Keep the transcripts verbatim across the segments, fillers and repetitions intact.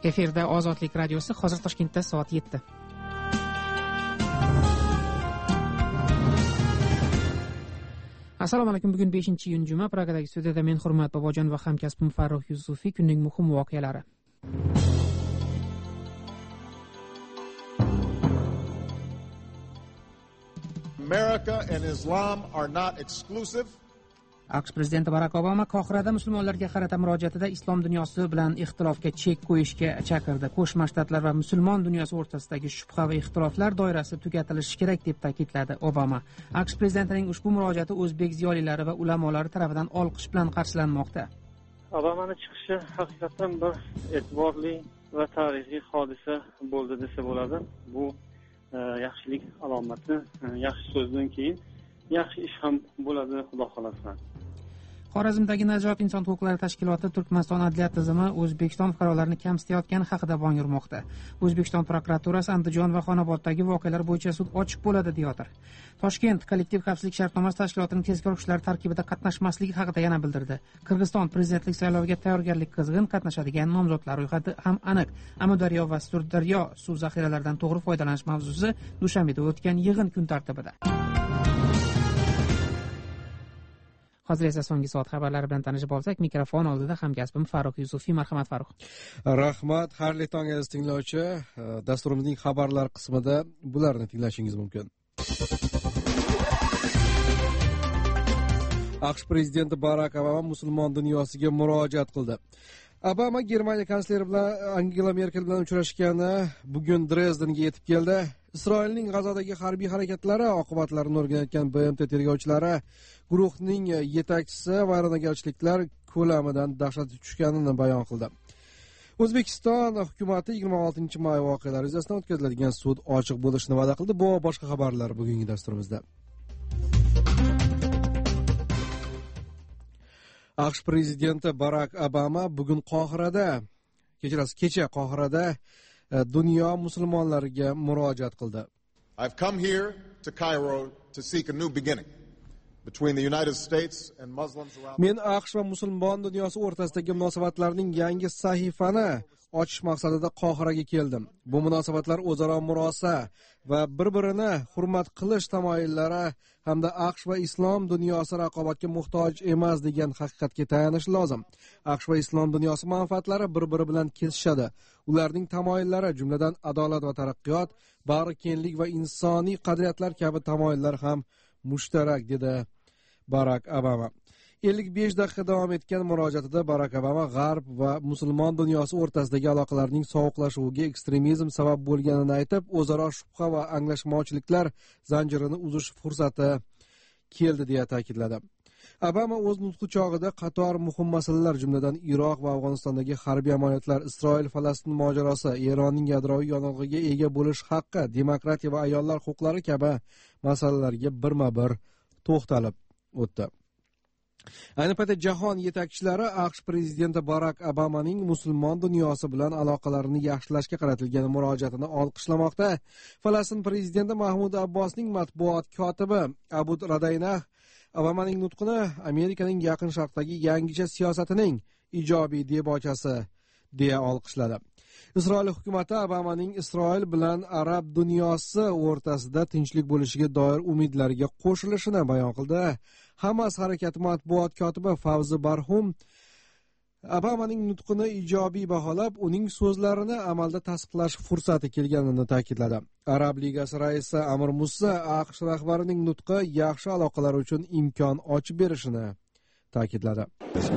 Efirda Ozodlik radiosi, hozir Toshkentda soat yetti. Assalomu alaykum. Bugun beshinchi iyun juma. Pragadagi studiyada men Hurmat Bobojon va hamkasbim Farruh Yusufiy. Kunning muhim voqealari. America and Islam are not exclusive. AQSh prezidenti Barak Obama Qohirada musulmonlarga qarata murojaatida islom dunyosi bilan ixtilofga chek qo'yishga chaqirdi. Qo'shma Shtatlar va musulmon dunyosi o'rtasidagi shubha va ixtiloflar doirasi tugatilishi kerak deb ta'kidladi Obama. AQSh prezidentining ushbu murojaati o'zbek ziyolilari va ulamolari tomonidan olqish bilan qarshilanmoqda. Obamaning chiqishi haqiqatan bir e'tiborli va tarixiy hodisa bo'ldi desa bo'ladi. Bu e, yaxshilik alomati, e, yaxshi so'zdan keyin yaxshi ish ham bo'ladi, xudo xolasa. Xorazmdagi Najot inson huquqlari tashkiloti Turkmaniston adliya tizimi O'zbekiston fuqarolarini kamsitayotgani haqida bong urmoqda. O'zbekiston prokuraturasi Andijon va Xonoboddagi voqealar bo'yicha sud ochiq bo'ladi deyotir. Toshkent kollektiv xavfsizlik shartnomasi tashkilotining tezkor kuchlar tarkibida qatnashmasligi haqida yana bildirdi. Qirg'iziston prezidentlik sayloviga tayyorgarlik qizg'in, qatnashadigan nomzodlar ro'yxati ham aniq. Amudaryo va Surdaryo suv zaxiralaridan to'g'ri foydalanish mavzusi Dushanbeda o'tgan yig'in kun tartibida. Hozir esa so'nggi soat xabarlari bilan tanishib olsak, mikrofon oldida hamkasbim Farruh Yusufiy. Marhamat Farruh. Rahmat, xayrli tong aziz tinglovchi. Dasturimizning xabarlar qismida bularni tinglashingiz mumkin. AQSh prezidenti Barak Obama musulmon dunyosiga murojaat qildi. Obama Germaniya kansleri bilan Angela Merkel bilan uchrashgani bugun Dresdenga yetib keldi. Isroilning G'azodagi harbiy harakatlari oqibatlarini o'rganayotgan B M T tergovchilari guruhning yetakchisi vayronagarchiliklar ko'lamidan dahshatga tushganini bayon qildi. O'zbekiston hukumati yigirma oltinchi may voqealari yuzasidan o'tkaziladigan sud ochiq bo'lishini va'da qildi. Bu boshqa xabarlar bugungi dasturimizda. AQSh prezidenti Barak Obama bugun Qohirada, kechirasiz, kecha Qohirada dunyo musulmonlariga murojaat qildi. I've come here to Cairo to seek a new beginning between the United States and Muslims around. Men AQSh va musulmon dunyosi o'rtasidagi munosabatlarning yangi sahifani ochish maqsadida Qohiraga keldim. Bu munosabatlar o'zaro murosa va bir-birini hurmat qilish tamoyillari hamda AQSh va islom dunyosi raqobatga muhtoj emas degan haqiqatga tayanishi lozim. AQSh va islom dunyosi manfaatlari bir-biri bilan kesishadi. Ularning tamoyillari, jumladan adolat va taraqqiyot, bag'rikenglik va insoniy qadriyatlar kabi tamoyillar ham mushtarak, dedi Barak Obama. ellik besh daqiqa davom etgan murojaatida Barak Obama G'arb va musulmon dunyosi o'rtasidagi aloqalarning sovuqlashuviga ekstremizm sabab bo'lganini aytib, o'zaro shubha va anglashmovchiliklar zanjirini uzish fursati keldi deya ta'kidladi. Obama o'z nutqi chog'ida qator muhim masalalar, jumladan Iroq va Afg'onistondagi harbiy amaliyotlar, Isroil-Falastin mojarosi, Eronning yadroviy yonilg'iga ega bo'lish haqqi, demokratiya va ayollar huquqlari kabi masalalarga birma-bir to'xtalib o'tdi. Ayni paytda jahon yetakchilari AQSh prezidenti Barak Obamaning musulmon dunyosi bilan aloqalarini yaxshilashga qaratilgan murojaatini olqishlamoqda. Falastin prezidenti Mahmud Abbosning matbuot kotibi Abud Radaynah Obamaning nutqini Amerikaning Yaqin Sharqdagi yangicha siyosatining ijobiy debochasi deya olqishladi. Isroil hukumati Obamaning Isroil bilan arab dunyosi o'rtasida tinchlik bo'lishiga doir umidlariga qo'shilishini bayon qildi. Hamas harakati matbuot kotibi Favzi Barhum Obamaning nutqini ijobiy baholab, uning so'zlarini amalda tasdiqlash fursati kelganini ta'kidladi. Arab ligasi raisi Amir Musa AQSh rahbarining nutqi yaxshi aloqalar uchun imkon ochib berishini ta'kidladi.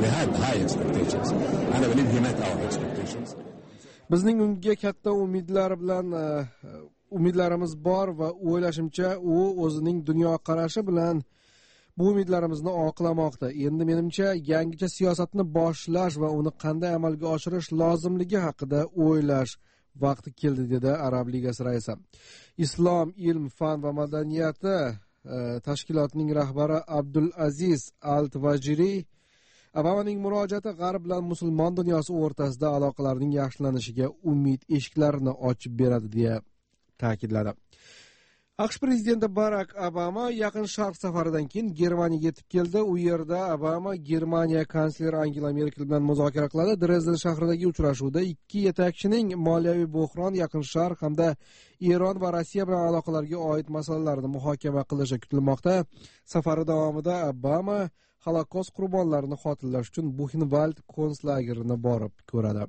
Bizning unga katta umidlar bilan umidlarimiz bor va o'ylashimcha u o'zining dunyoqarashi bilan bu umidlarimizni oqlamoqda. Endi menimcha yangicha siyosatni boshlash va uni qanday amalga oshirish lozimligi haqida o'ylash vaqti keldi, dedi Arab ligasi raisi. Islom, ilm, fan va madaniyati tashkilotining rahbari Abdul Aziz Al-Tvajiri Obamaning murojaati G'arb bilan musulmon dunyosi o'rtasida aloqalarning yaxshilanishiga umid eshiklarini ochib beradi deya ta'kidladi. aqsh prezidenti Barak Obama yaqin sharq safaridan keyin Germaniyaga yetib keldi. U yerda Obama Germaniya kansleri Angela Merkel bilan muzokara qiladi. Dresden shahridagi uchrashuvda ikki yetakchining moliyaviy bo'hron, yaqin sharq hamda Eron va Rossiya bilan aloqalarga oid masalalarni muhokama qilishi kutilmoqda. Safari davomida Obama Holokost qurbonlarini xotirlash uchun Buchenwald konslagerini borib ko'radi.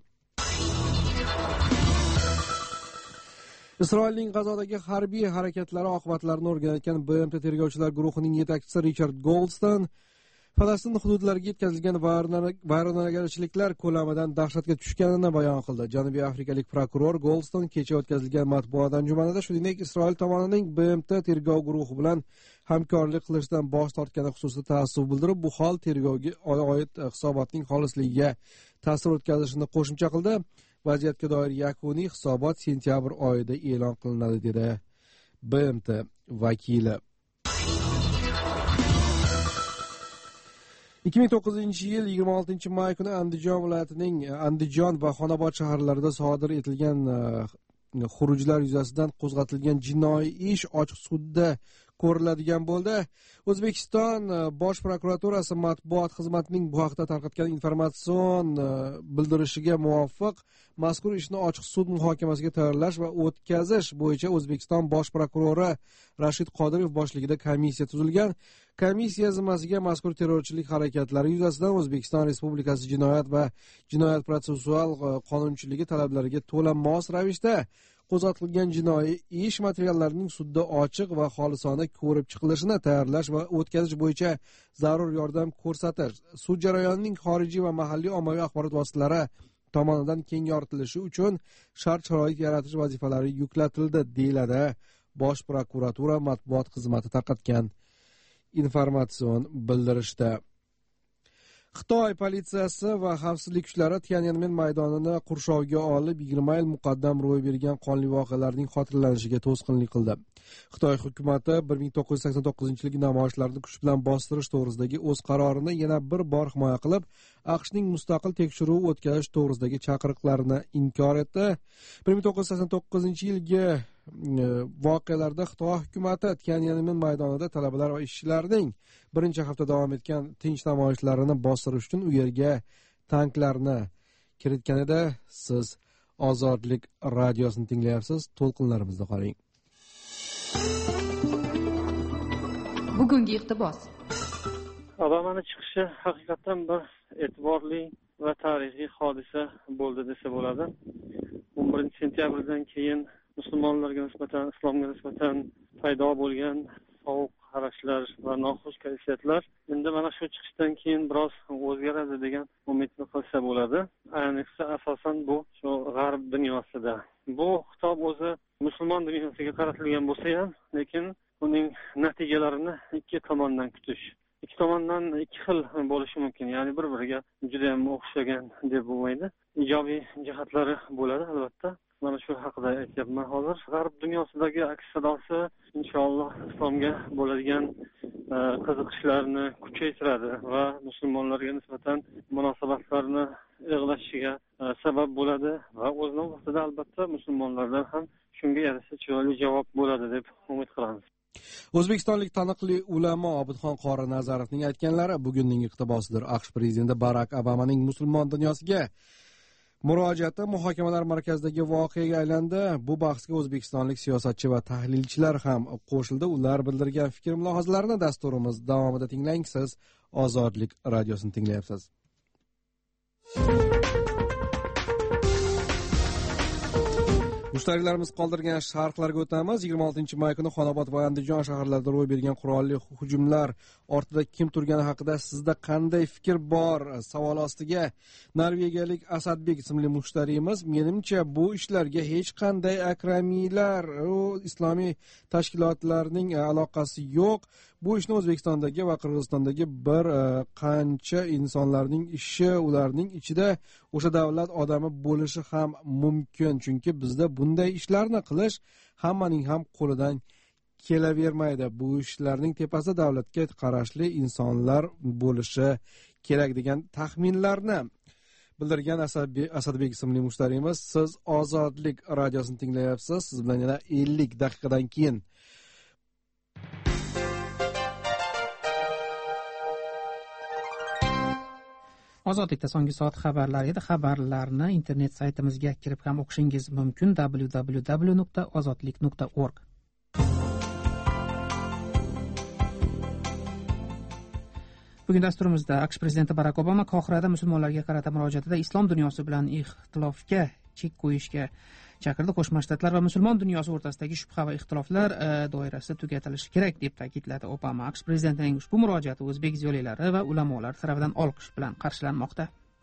Isroilning G'azodagi harbiy harakatlari oqibatlarini o'rganayotgan B M T tergovchilar guruhining yetakchisi Richard Goldstein Falastin hududlariga yetkazilgan vayronagarchiliklar ko'lamidan dahshatga tushganini bayon qildi. Janubiy afrikalik prokuror Goldstein kecha o'tkazilgan matbuot anjumanida shuningdek Isroil tomonining B M T tergov guruhi bilan hamkorlik qilishdan bosh tortgani xususida taassuf bildirib, bu hol tergovga oid hisobotning xolisligiga ta'sir o'tkazishini qo'shimcha qildi. Vaziyatga doir yakuniy hisobot sentyabr oyida e'lon qilinadi dedi B M T vakili. ikki ming to'qqizinchi yil yigirma oltinchi may kuni Andijon viloyatining Andijon va Xonobod shaharlarida sodir etilgan xurujlar yuzasidan qo'zg'atilgan jinoiy ish ochiq sudda ko'riladigan bo'ldi. O'zbekiston Bosh prokuraturasi matbuot xizmatining bu haqda tarqatgan informatsion bildirishiga muvofiq mazkur ishni ochiq sud muhokamasiga tayyorlash va o'tkazish bo'yicha O'zbekiston Bosh prokurori Rashid Qodirov boshligida komissiya tuzilgan. Komissiya zimmasiga mazkur terrorchilik harakatlari yuzasidan O'zbekiston Respublikasi jinoyat va jinoyat protsessual qonunchiligi talablariga to'la mos ravishda qo'zg'atilgan jinoiy ish materiallarining sudda ochiq va xolisona ko'rib chiqilishini tayyorlash va o'tkazish bo'yicha zarur yordam ko'rsatish, sud jarayonining xorijiy va mahalliy ommaviy axborot vositalari tomonidan keng yoritilishi uchun shart-sharoit yaratish vazifalari yuklatildi, deyiladi Bosh prokuratura matbuot xizmati tarqatgan informatsion bildirishda. Xitoy politsiyasi va xavfsizlik kuchlari Tiananmen maydonini qurshovga olib yigirma yil muqaddam ro'y bergan qonli voqealarning xotirlanishiga to'sqinlik qildi. Xitoy hukumati bir ming to'qqiz yuz sakson to'qqizinchi yilgi namoyishlarni kuch bilan bostirish to'g'risidagi o'z qarorini yana bir bor himoya qilib, AQShning mustaqil tekshiruv o'tkazish to'g'risidagi chaqiriqlarini inkor etdi. bir ming to'qqiz yuz sakson to'qqizinchi yilgi voqealarda Xitoy hukumati Tiananmen maydonida talabalar va ishchilarning birinchi hafta davom etgan tinch namoyishlarini bostirish uchun u yerga tanklarni kiritganida. Siz Ozodlik radiosini tinglayapsiz. To'lqinlarimizda qoling. Bugungi iqtibos. Obamaning chiqishi haqiqatan bir e'tiborli va tarixiy hodisa bo'ldi desa bo'ladi. o'n birinchi sentyabrdan keyin musulmonlarga nisbatan, islomga nisbatan paydo bo'lgan sovuq qarashlar va noxush kayfiyatlar endi mana shu chiqishdan keyin biroz o'zgaradi degan umidni qilsa bo'ladi. Ayniqsa asosan bu shu g'arb dunyosida. Bu xitob o'zi musulmon dunyosiga qaratilgan bo'lsa ham, lekin uning natijalarini ikki tomondan kutish. Ikki tomondan ikki xil bo'lishi mumkin. Ya'ni bir-biriga juda ham o'xshagan deb bo'lmaydi. Ijobiy jihatlari bo'ladi albatta. Mana shu haqida aytyapman hozir. G'arb dunyosidagi aks sadosi inshaalloh islomga bo'ladigan qiziqishlarni kuchaytiradi va musulmonlarga nisbatan munosabatlarni ig'lashiga sabab bo'ladi va o'z navbatida albatta musulmonlardan ham shunga yarasha chiroyli javob bo'ladi deb umid qilamiz. O'zbekistonlik taniqli ulamo Obidxon Qori Nazarovning aytganlari bugunning iqtibosidir. AQSh prezidenti Barak Obamaning musulmon dunyosiga murojaati muhokamalar markazidagi voqeaga aylandi. Bu bahsga o'zbekistonlik siyosatchi va tahlilchilar ham qo'shildi. Ular bildirgan fikr mulohazalarini dasturimiz davomida tinglang. Siz Ozodlik radiosini tinglayapsiz. Mushtariylarimiz qoldirgan sharhlarga o'tamiz. yigirma oltinchi may kuni Xonobod va Andijon shaharlarida ro'y bergan qurolli hujumlar ortida kim turgani haqida sizda qanday fikr bor? Savol ostiga norvegiyalik Asadbek ismli mushtariyimiz, menimcha bu ishlarga hech qanday akramiylar, islomiy tashkilotlarning aloqasi yo'q. Bu ishni O'zbekistondagi va Qirg'izistondagi bir qancha insonlarning ishi, ularning ichida o'sha davlat odami bo'lishi ham mumkin. Chunki bizda bunday ishlarni qilish hammaning ham qo'lidan kelavermaydi. Bu ishlarning tepasida davlatga qarashli insonlar bo'lishi kerak degan taxminlarni bildirgan Asadbek ismli mushtariyimiz. Siz Ozodlik radiosini tinglayapsiz. Siz bilan yana ellik daqiqadan keyin Ozodlikda so'nggi soat xabarlari edi. Xabarlarni internet saytimizga kirib ham o'qishingiz mumkin: w w w nuqta ozodlik nuqta org. Bugun dasturimizda AQSh prezidenti Barak Obama Qohirada musulmonlarga qarata murojaatida islom dunyosi bilan ixtilofga chek qo'yishga chaqirdi. Qo'shma Shtatlar va musulmon dunyosi o'rtasidagi shubha va ixtiloflar doirasi tugatilishi kerak deb ta'kidladi Obama. AQSh prezidentining ushbu murojaati o'zbek ziyolilari va ulamolar tarafidan olqish bilan qarshilanmoqda.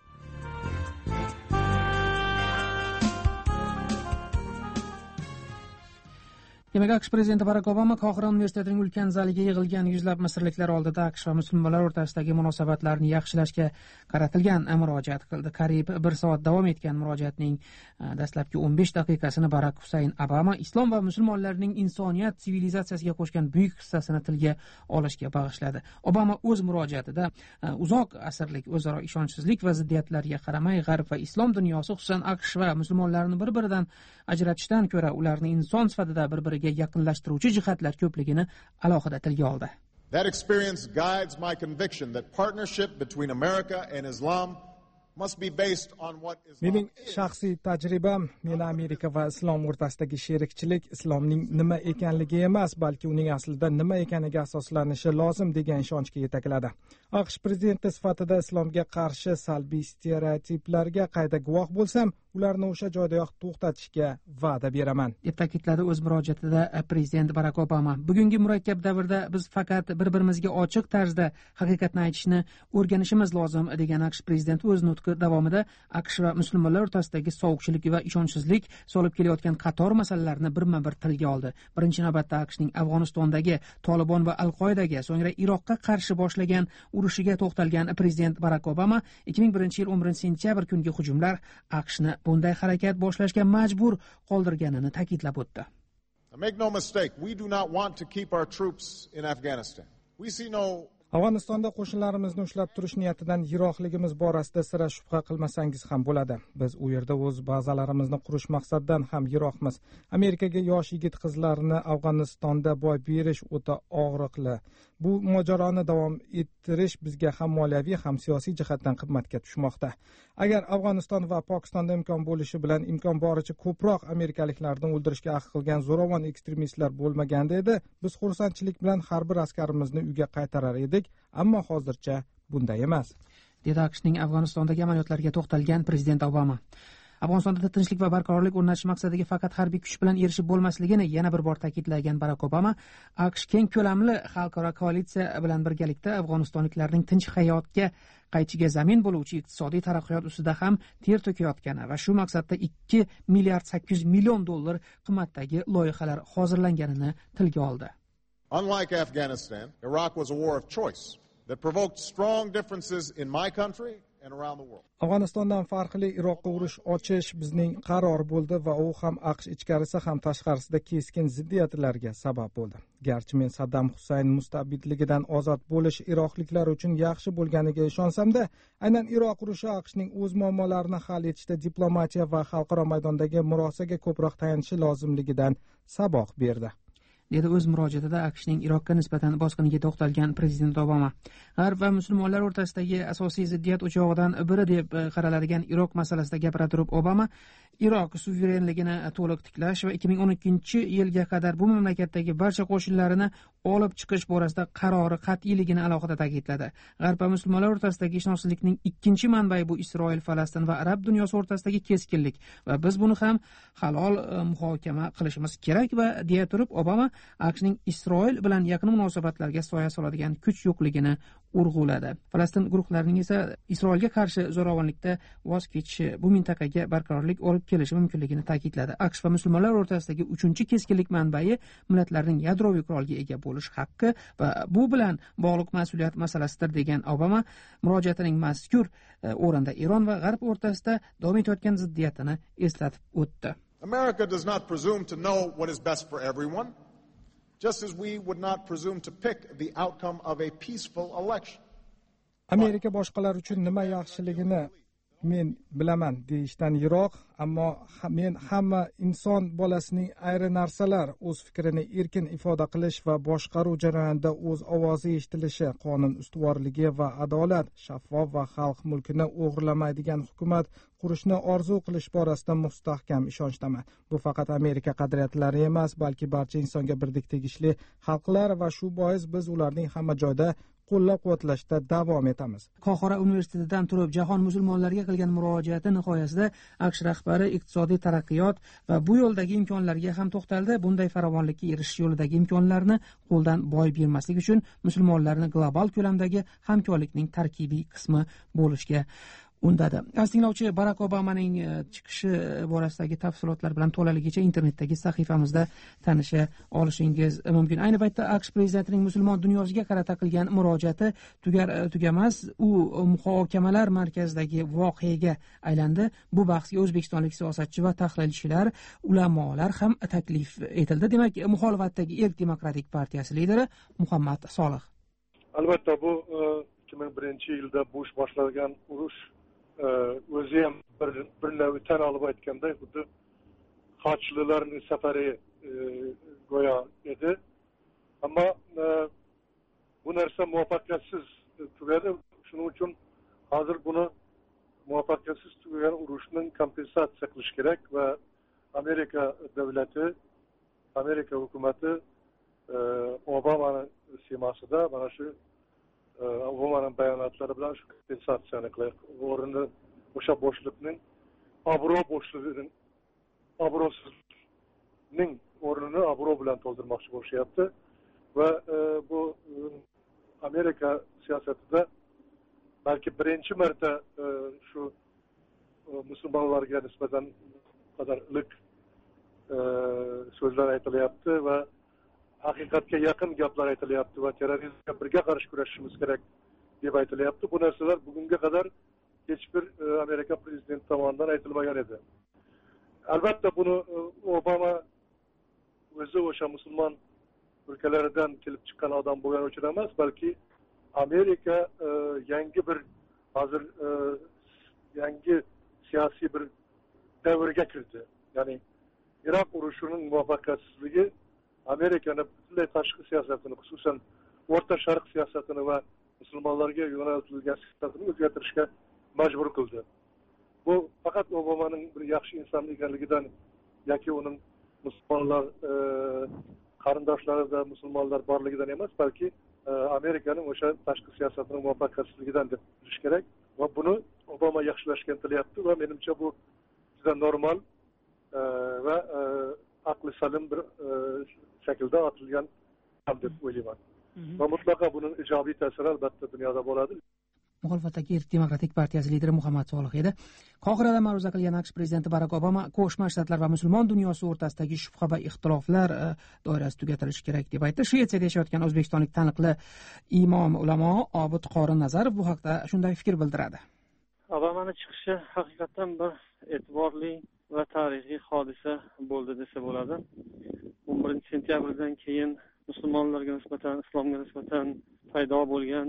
Demak, AQSh prezidenti Barak Obama Qohira universitetining ulkan zaliga yig'ilgan yuzlab misrliklar oldida AQSh va musulmonlar o'rtasidagi munosabatlarni yaxshilashga qaratilgan murojaat qildi. Qariyb bir soat davom etgan murojaatning dastlabki o'n besh daqiqasini Barak Husayn Obama islom va musulmonlarning insoniyat sivilizatsiyasiga qo'shgan buyuk hissasini tilga olishga bag'ishladi. Obama o'z murojaatida uzoq asrlik o'zaro ishonchsizlik va ziddiyatlarga qaramay G'arb va islom dunyosi, xususan AQSh va musulmonlarni bir-biridan ajratishdan ko'ra ularni inson sifatida bir-biriga yaqinlashtiruvchi jihatlar ko'pligini alohida tilga oldi. That experience guides my conviction that partnership between America and Islam must be based on what Islam Mening shaxsiy tajribam meni Amerika va islom o'rtasidagi sherikchilik islomning nima ekanligi emas, balki uning aslida nima ekaniga asoslanishi lozim degan ishonchga yetakladi. AQSh prezidenti sifatida islomga qarshi salbiy stereotiplarga qayta guvoh bo'lsam, ularni o'sha joydayoq to'xtatishga va'da beraman, deb ta'kidladi o'z murojaatida prezident Barak Obama. Bugungi murakkab davrda biz faqat bir-birimizga ochiq tarzda haqiqatni aytishni o'rganishimiz lozim degan AQSh prezidenti o'z nutqi davomida AQSh va musulmonlar o'rtasidagi sovuqchilik va ishonchsizlik solib kelayotgan qator masalalarni birma-bir tilga oldi. Birinchi navbatda AQShning Afg'onistondagi Tolibon va Al-Qoidaga, so'ngra Iroqqa qarshi boshlagan urushiga to'xtalgan prezident Barak Obama ikki ming birinchi yil o'n birinchi sentyabr kungi hujumlar AQShni bunday harakat boshlashga majbur qoldirganini ta'kidlab o'tdi. Make no mistake, we do not want to keep our troops in Afghanistan. We see no Afg'onistonda qo'shinlarimizni ushlab turish niyatidan yiroqligimiz borasida sira shubha qilmasangiz ham bo'ladi. Biz u yerda o'z bazalarimizni qurish maqsadidan ham yiroqmiz. Amerikaga yosh yigit qizlarni Afg'onistonda boy berish o'ta og'riqli. Bu mojaroni davom ettirish bizga ham moliyaviy ham siyosiy jihatdan qimmatga tushmoqda. Agar Afg'oniston va Pokistonda imkon bo'lishi bilan imkon boricha ko'proq amerikaliklarni o'ldirishga ahd qilgan zo'ravon ekstremistlar bo'lmaganda edi, biz xursandchilik bilan har bir askarimizni uyga qaytarar edik. Ammo hozircha bunday emas, dedi AQShning Afg'onistondagi amaliyotlariga to'xtalgan prezident Obama. Afg'onistonda tinchlik va barqarorlik o'rnatish maqsadiga faqat harbiy kuch bilan erishib bo'lmasligini yana bir bor ta'kidlagan Barak Obama, AQSh keng ko'lamli xalqaro koalitsiya bilan birgalikda afg'onistonliklarning tinch hayotga qaytishiga zamin bo'luvchi iqtisodiy taraqqiyot ustida ham ter to'kayotgani va shu maqsadda ikki milliard sakkiz yuz million dollar qimmatdagi loyihalar hozirlanganini tilga oldi. Unlike Afghanistan, Iraq was a war of choice that provoked strong differences in my country and around the world. Afg'onistondan farqli Iroqqa urush ochish bizning qaror bo'ldi va u ham AQSh ichkarisi ham tashqarisida keskin ziddiyatlarga sabab bo'ldi. Garchi men Saddam Husayn mustabidligidan ozod bo'lish iroqliklar uchun yaxshi bo'lganiga ishonsam-da, aynan Iroq urushi AQShning o'z muammolarini hal etishda diplomatiya va xalqaro maydondagi murosaga ko'proq tayinishi lozimligidan saboq berdi, dedi o'z murojaatida AQShning Iroqqa nisbatan bosqiniga to'xtalgan prezident Obama. G'arb va musulmonlar o'rtasidagi asosiy ziddiyat o'chog'idan biri deb qaraladigan Iroq masalasida gapira turib Obama Iroq suverenligini to'liq tiklash va ikki ming o'n ikkinchi yilga qadar bu mamlakatdagi barcha qo'shinlarini olib chiqish borasida qarori qat'iyligini alohida ta'kidladi. G'arb va musulmonlar o'rtasidagi ishonchsizlikning ikkinchi manbai bu Isroil, Falastin va arab dunyosi o'rtasidagi keskinlik va biz buni ham halol muhokama qilishimiz kerak va deya turib Obama AQShning Isroil bilan yaqin munosabatlarga soya soladigan kuch yo'qligini urg'uladi. Falastin guruhlarining esa Isroilga qarshi zo'ravonlikda voz kechishi bu mintaqaga barqarorlik olib kelishi mumkinligini ta'kidladi. AQSh va musulmonlar o'rtasidagi uchinchi keskinlik manbai millatlarning yadroviy qurolga ega bo'lish haqqi va bu bilan bog'liq mas'uliyat masalasidir degan Obama murojaatining mazkur o'rinda Eron va G'arb o'rtasida davom etayotgan ziddiyatini eslatib o'tdi. America does not presume to know what is best for everyone, just as we would not presume to pick the outcome of a peaceful election. Amerika boshqalar uchun nima yaxshiligini men bilaman deyishdan yiroq, ammo men hamma inson bolasining ayri narsalar o'z fikrini erkin ifoda qilish va boshqaruv jarayonida o'z ovozi eshitilishi, qonun ustuvorligi va adolat, shaffof va xalq mulkini o'g'irlamaydigan hukumat qurishni orzu qilish borasida mustahkam ishonchdaman. Bu faqat Amerika qadriyatlari emas, balki barcha insonga birdek tegishli xalqlar va shu bois biz ularning hamma joyda qo'llab-quvvatlashda davom etamiz. Qohira universitetidan turib jahon musulmonlariga qilgan murojaati nihoyasida AQSh rahbari iqtisodiy taraqqiyot va bu yo'ldagi imkonlarga ham to'xtaldi. Bunday farovonlikka erishish yo'lidagi imkonlarni qo'ldan boy bermaslik uchun musulmonlarni global ko'lamdagi hamkorlikning tarkibiy qismi bo'lishga undadi. Aziz tinglovchi, Barak Obamaning chiqishi borasidagi tafsilotlar bilan to'laligicha internetdagi sahifamizda tanisha olishingiz mumkin. Ayni paytda AQSh prezidentining musulmon dunyosiga qarata qilgan murojaati tugar tugamas u muhokamalar markazidagi voqeaga aylandi. Bu bahsga o'zbekistonlik siyosatchi va tahlilchilar, ulamolar ham taklif etildi. Demak, muxolifatdagi Erk demokratik partiyasi lideri Muhammad Solih. Albatta bu ikki ming birinchi yilda Bush boshlagan urush o'zi ham bir bir nevi tan olib aytganday xuddi xochlilarning safari go'yo edi. Ammo bu narsa muvaffaqiyatsiz tugadi. Shuning uchun hozir buni muvaffaqiyatsiz tugagan urushning kompensatsiya qilish kerak va Amerika davlati, Amerika hukumati Obamaning simasida mana shu Obamaning bayonotlari bilan shu kompensatsiyani qilaylik. O'rnini o'sha bo'shliqning obro' bo'shlig'ining obro'sizning o'rnini obro' bilan to'ldirmoqchi bo'lishyapti va bu Amerika siyosatida balki birinchi marta shu musulmonlarga nisbatan qadar iliq so'zlar aytilyapti va haqiqatga yaqin gaplar aytilyapti va terrorizmga birga qarshi kurashishimiz kerak deb aytilyapti. Bu narsalar bugunga qadar hech bir Amerika prezidenti tomonidan aytilmagan edi. Albatta buni Obama o'zi o'sha musulmon ülkelerinden kelib chiqqan odam bo'lgani uchun emas, balki Amerika e, yangi bir hazır e, yangi siyosiy bir davrga kirdi. Ya'ni Iroq urushining muvaffaqiyatsizligi Amerikani butunlay tashqi siyosatini, xususan O'rta Sharq siyosatini va musulmonlarga yo'naltirilgan siyosatini o'zgartirishga majbur qildi. Bu faqat Obamaning bir yaxshi inson ekanligidan yoki uning musulmonlar e, qarindoshlarida musulmonlar borligidan emas, balki e, Amerikaning o'sha tashqi siyosatining muvaffaqiyatsizligidan deb bilish kerak va buni Obama yaxshilashga intilyapti va menimcha bu juda normal e, va e, aqli salim bir e, shaklda otilgan deb o'ylayman. Va mutlaqo buning ijobiy ta'siri albatta dunyoda bo'ladi. Muxolifatdagi Erk demokratik partiyasi lideri Muhammad Solih edi. Qohirada ma'ruza qilgan AQSh prezidenti Barak Obama Qo'shma Shtatlar va musulmon dunyosi o'rtasidagi shubha va ixtiloflar doirasi tugatilishi kerak deb aytdi. Shvetsiyada yashayotgan o'zbekistonlik taniqli imom ulamo Obid Qorin Nazarov bu haqda shunday fikr bildiradi. Obamaning chiqishi haqiqatan bir e'tiborli va tarixiy hodisa bo'ldi desa bo'ladi. o'n birinchi sentyabrdan keyin musulmonlarga nisbatan, islomga nisbatan paydo bo'lgan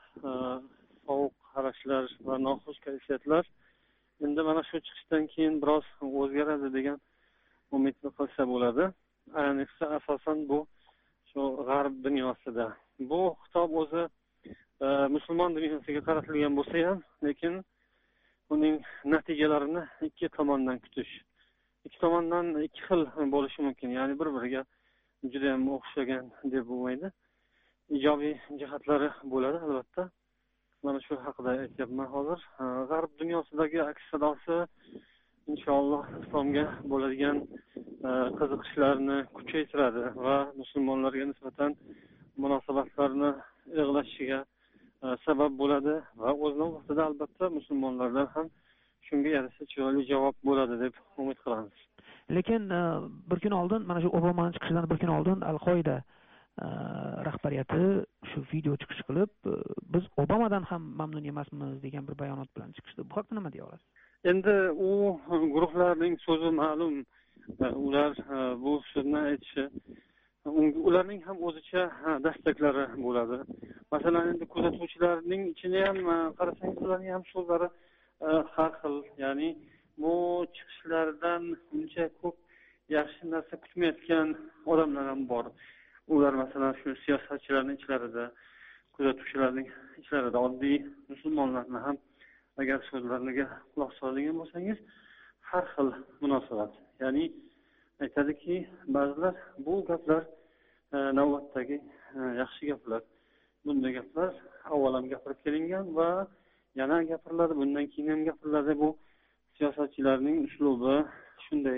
sovuq qarashlar va noxush kayfiyatlar endi mana shu chiqishdan keyin biroz o'zgaradi degan umidni qilsa bo'ladi. Ayniqsa asosan bu shu g'arb dunyosida. Bu xitob o'zi e, musulmon dunyosiga qaratilgan bo'lsa ham, lekin uning natijalarini ikki tomondan kutish. Ikki tomondan ikki xil bo'lishi mumkin. Ya'ni bir-biriga juda ham o'xshagan deb bo'lmaydi. Ijobiy jihatlari bo'ladi albatta. Mana shu haqida aytyapman hozir. G'arb dunyosidagi aks sadosi inshaalloh islomga bo'ladigan qiziqishlarni kuchaytiradi va musulmonlarga nisbatan munosabatlarni ilg'lashishiga sabab bo'ladi va o'z navbatida albatta musulmonlardan ham shunga yarasha chiroyli javob bo'ladi deb umid qilamiz. Lekin bir kun oldin, mana shu Obamaning chiqishidan bir kun oldin Al-Qoida rahbariyati shu video chiqish qilib, biz Obamadan ham mamnun emasmiz degan bir bayonot bilan chiqishdi. Bu haqda nima deya olasiz? Endi u guruhlarning so'zi ma'lum. Ular bu so'zni aytishi, ularning ham o'zicha dastaklari bo'ladi. Masalan, endi kuzatuvchilarning ichini ham qarasangiz, ularning ham so'zlari har xil, ya'ni bu chiqishlardan uncha ko'p yaxshi narsa kutmayotgan odamlar ham bor. Ular masalan shu siyosatchilarning ichlarida, kuzatuvchilarning ichlarida oddiy musulmonlarni ham agar so'zlariga quloq soladigan bo'lsangiz, har xil munosabat. Ya'ni aytadiki, ba'zilar bu gaplar navbatdagi yaxshi gaplar. Bunday gaplar avval ham gapirib kelingan va yana gapiriladi, bundan keyin ham gapiriladi. Bu siyosatchilarning uslubi shunday.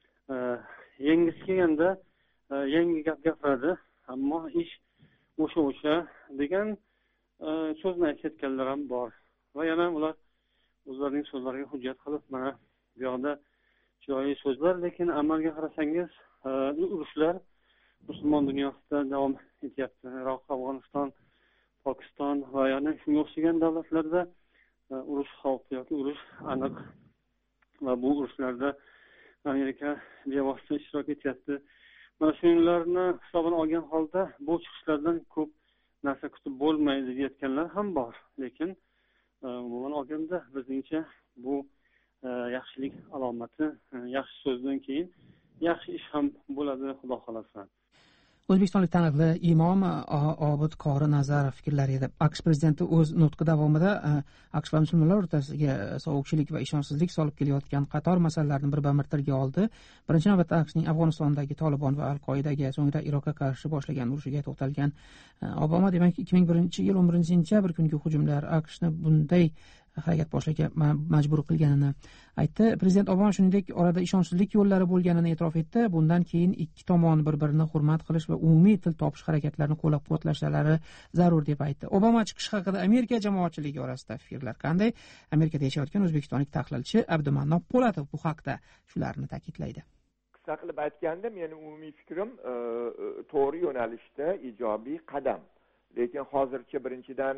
Yengisi kelganda yangi gap gapiradi, ammo ish o'sha o'sha degan so'zni aytayotganlar ham bor. Va yana ular o'zlarining so'zlariga hujjat qilib, mana bu yoqda chiroyli so'zlar, lekin amalga qarasangiz urushlar musulmon dunyosida davom etyapti. Iroq, Afg'oniston, Pokiston va yana shunga o'xshagan davlatlarda urush xavfi yoki urush aniq va bu urushlarda Amerika bevosita ishtirok etyapti. Mana shularni hisobini olgan holda bu chiqishlardan ko'p narsa kutib bo'lmaydi deyotganlar ham bor. Lekin umuman olganda bizningcha bu yaxshilik alomati, yaxshi so'zdan keyin yaxshi ish ham bo'ladi, xudo xolasa. O'zbekistonlik taniqli imom Obid Qori Nazarov fikrlari edi. AQSh prezidenti o'z nutqi davomida AQSh va musulmonlar o'rtasiga sovuqchilik va ishonchsizlik solib kelayotgan qator masalalarni birma-bir tilga oldi. Birinchi navbatda AQShning Afg'onistondagi Tolibon va Al-Qoidaga, so'ngra Iroqqa qarshi boshlagan urushiga to'xtalgan Obama, demak, ikki ming birinchi yil o'n birinchi sentyabr kungi hujumlar AQShni bunday harakat boshlashga majbur qilganini aytdi. Prezident Obama shuningdek orada ishonchsizlik yo'llari bo'lganini e'tirof etdi. Bundan keyin ikki tomon bir-birini hurmat qilish va umumiy til topish harakatlarini qo'llab-quvvatlashlari zarur deb aytdi. Obama chiqish haqida Amerika jamoatchiligi orasida fikrlar qanday? Amerikada yashayotgan o'zbekistonlik tahlilchi Abdumannob Po'latov bu haqda shularni ta'kidlaydi. Qisqa qilib aytganda, meni umumiy fikrim to'g'ri yo'nalishda ijobiy qadam. Lekin hozircha birinchidan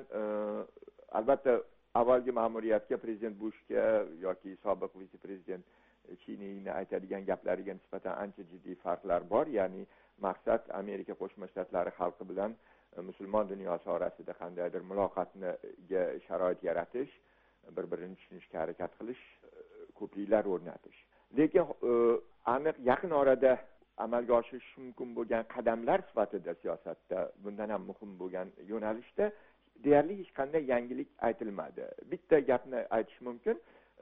albatta avvalgi ma'muriyatga, prezident Bushga yoki sobiq vitse-prezident Chinini aytadigan gaplariga nisbatan ancha jiddiy farqlar bor. Ya'ni maqsad Amerika Qo'shma Shtatlari xalqi bilan musulmon dunyosi orasida qandaydir muloqotga sharoit yaratish, bir-birini tushunishga harakat qilish, ko'priklar o'rnatish. Lekin aniq yaqin orada amalga oshirish mumkin bo'lgan qadamlar sifatida siyosatda bundan ham muhim bo'lgan yo'nalishda deyarli hech qanday yangilik aytilmadi. Bitta gapni aytish mumkin.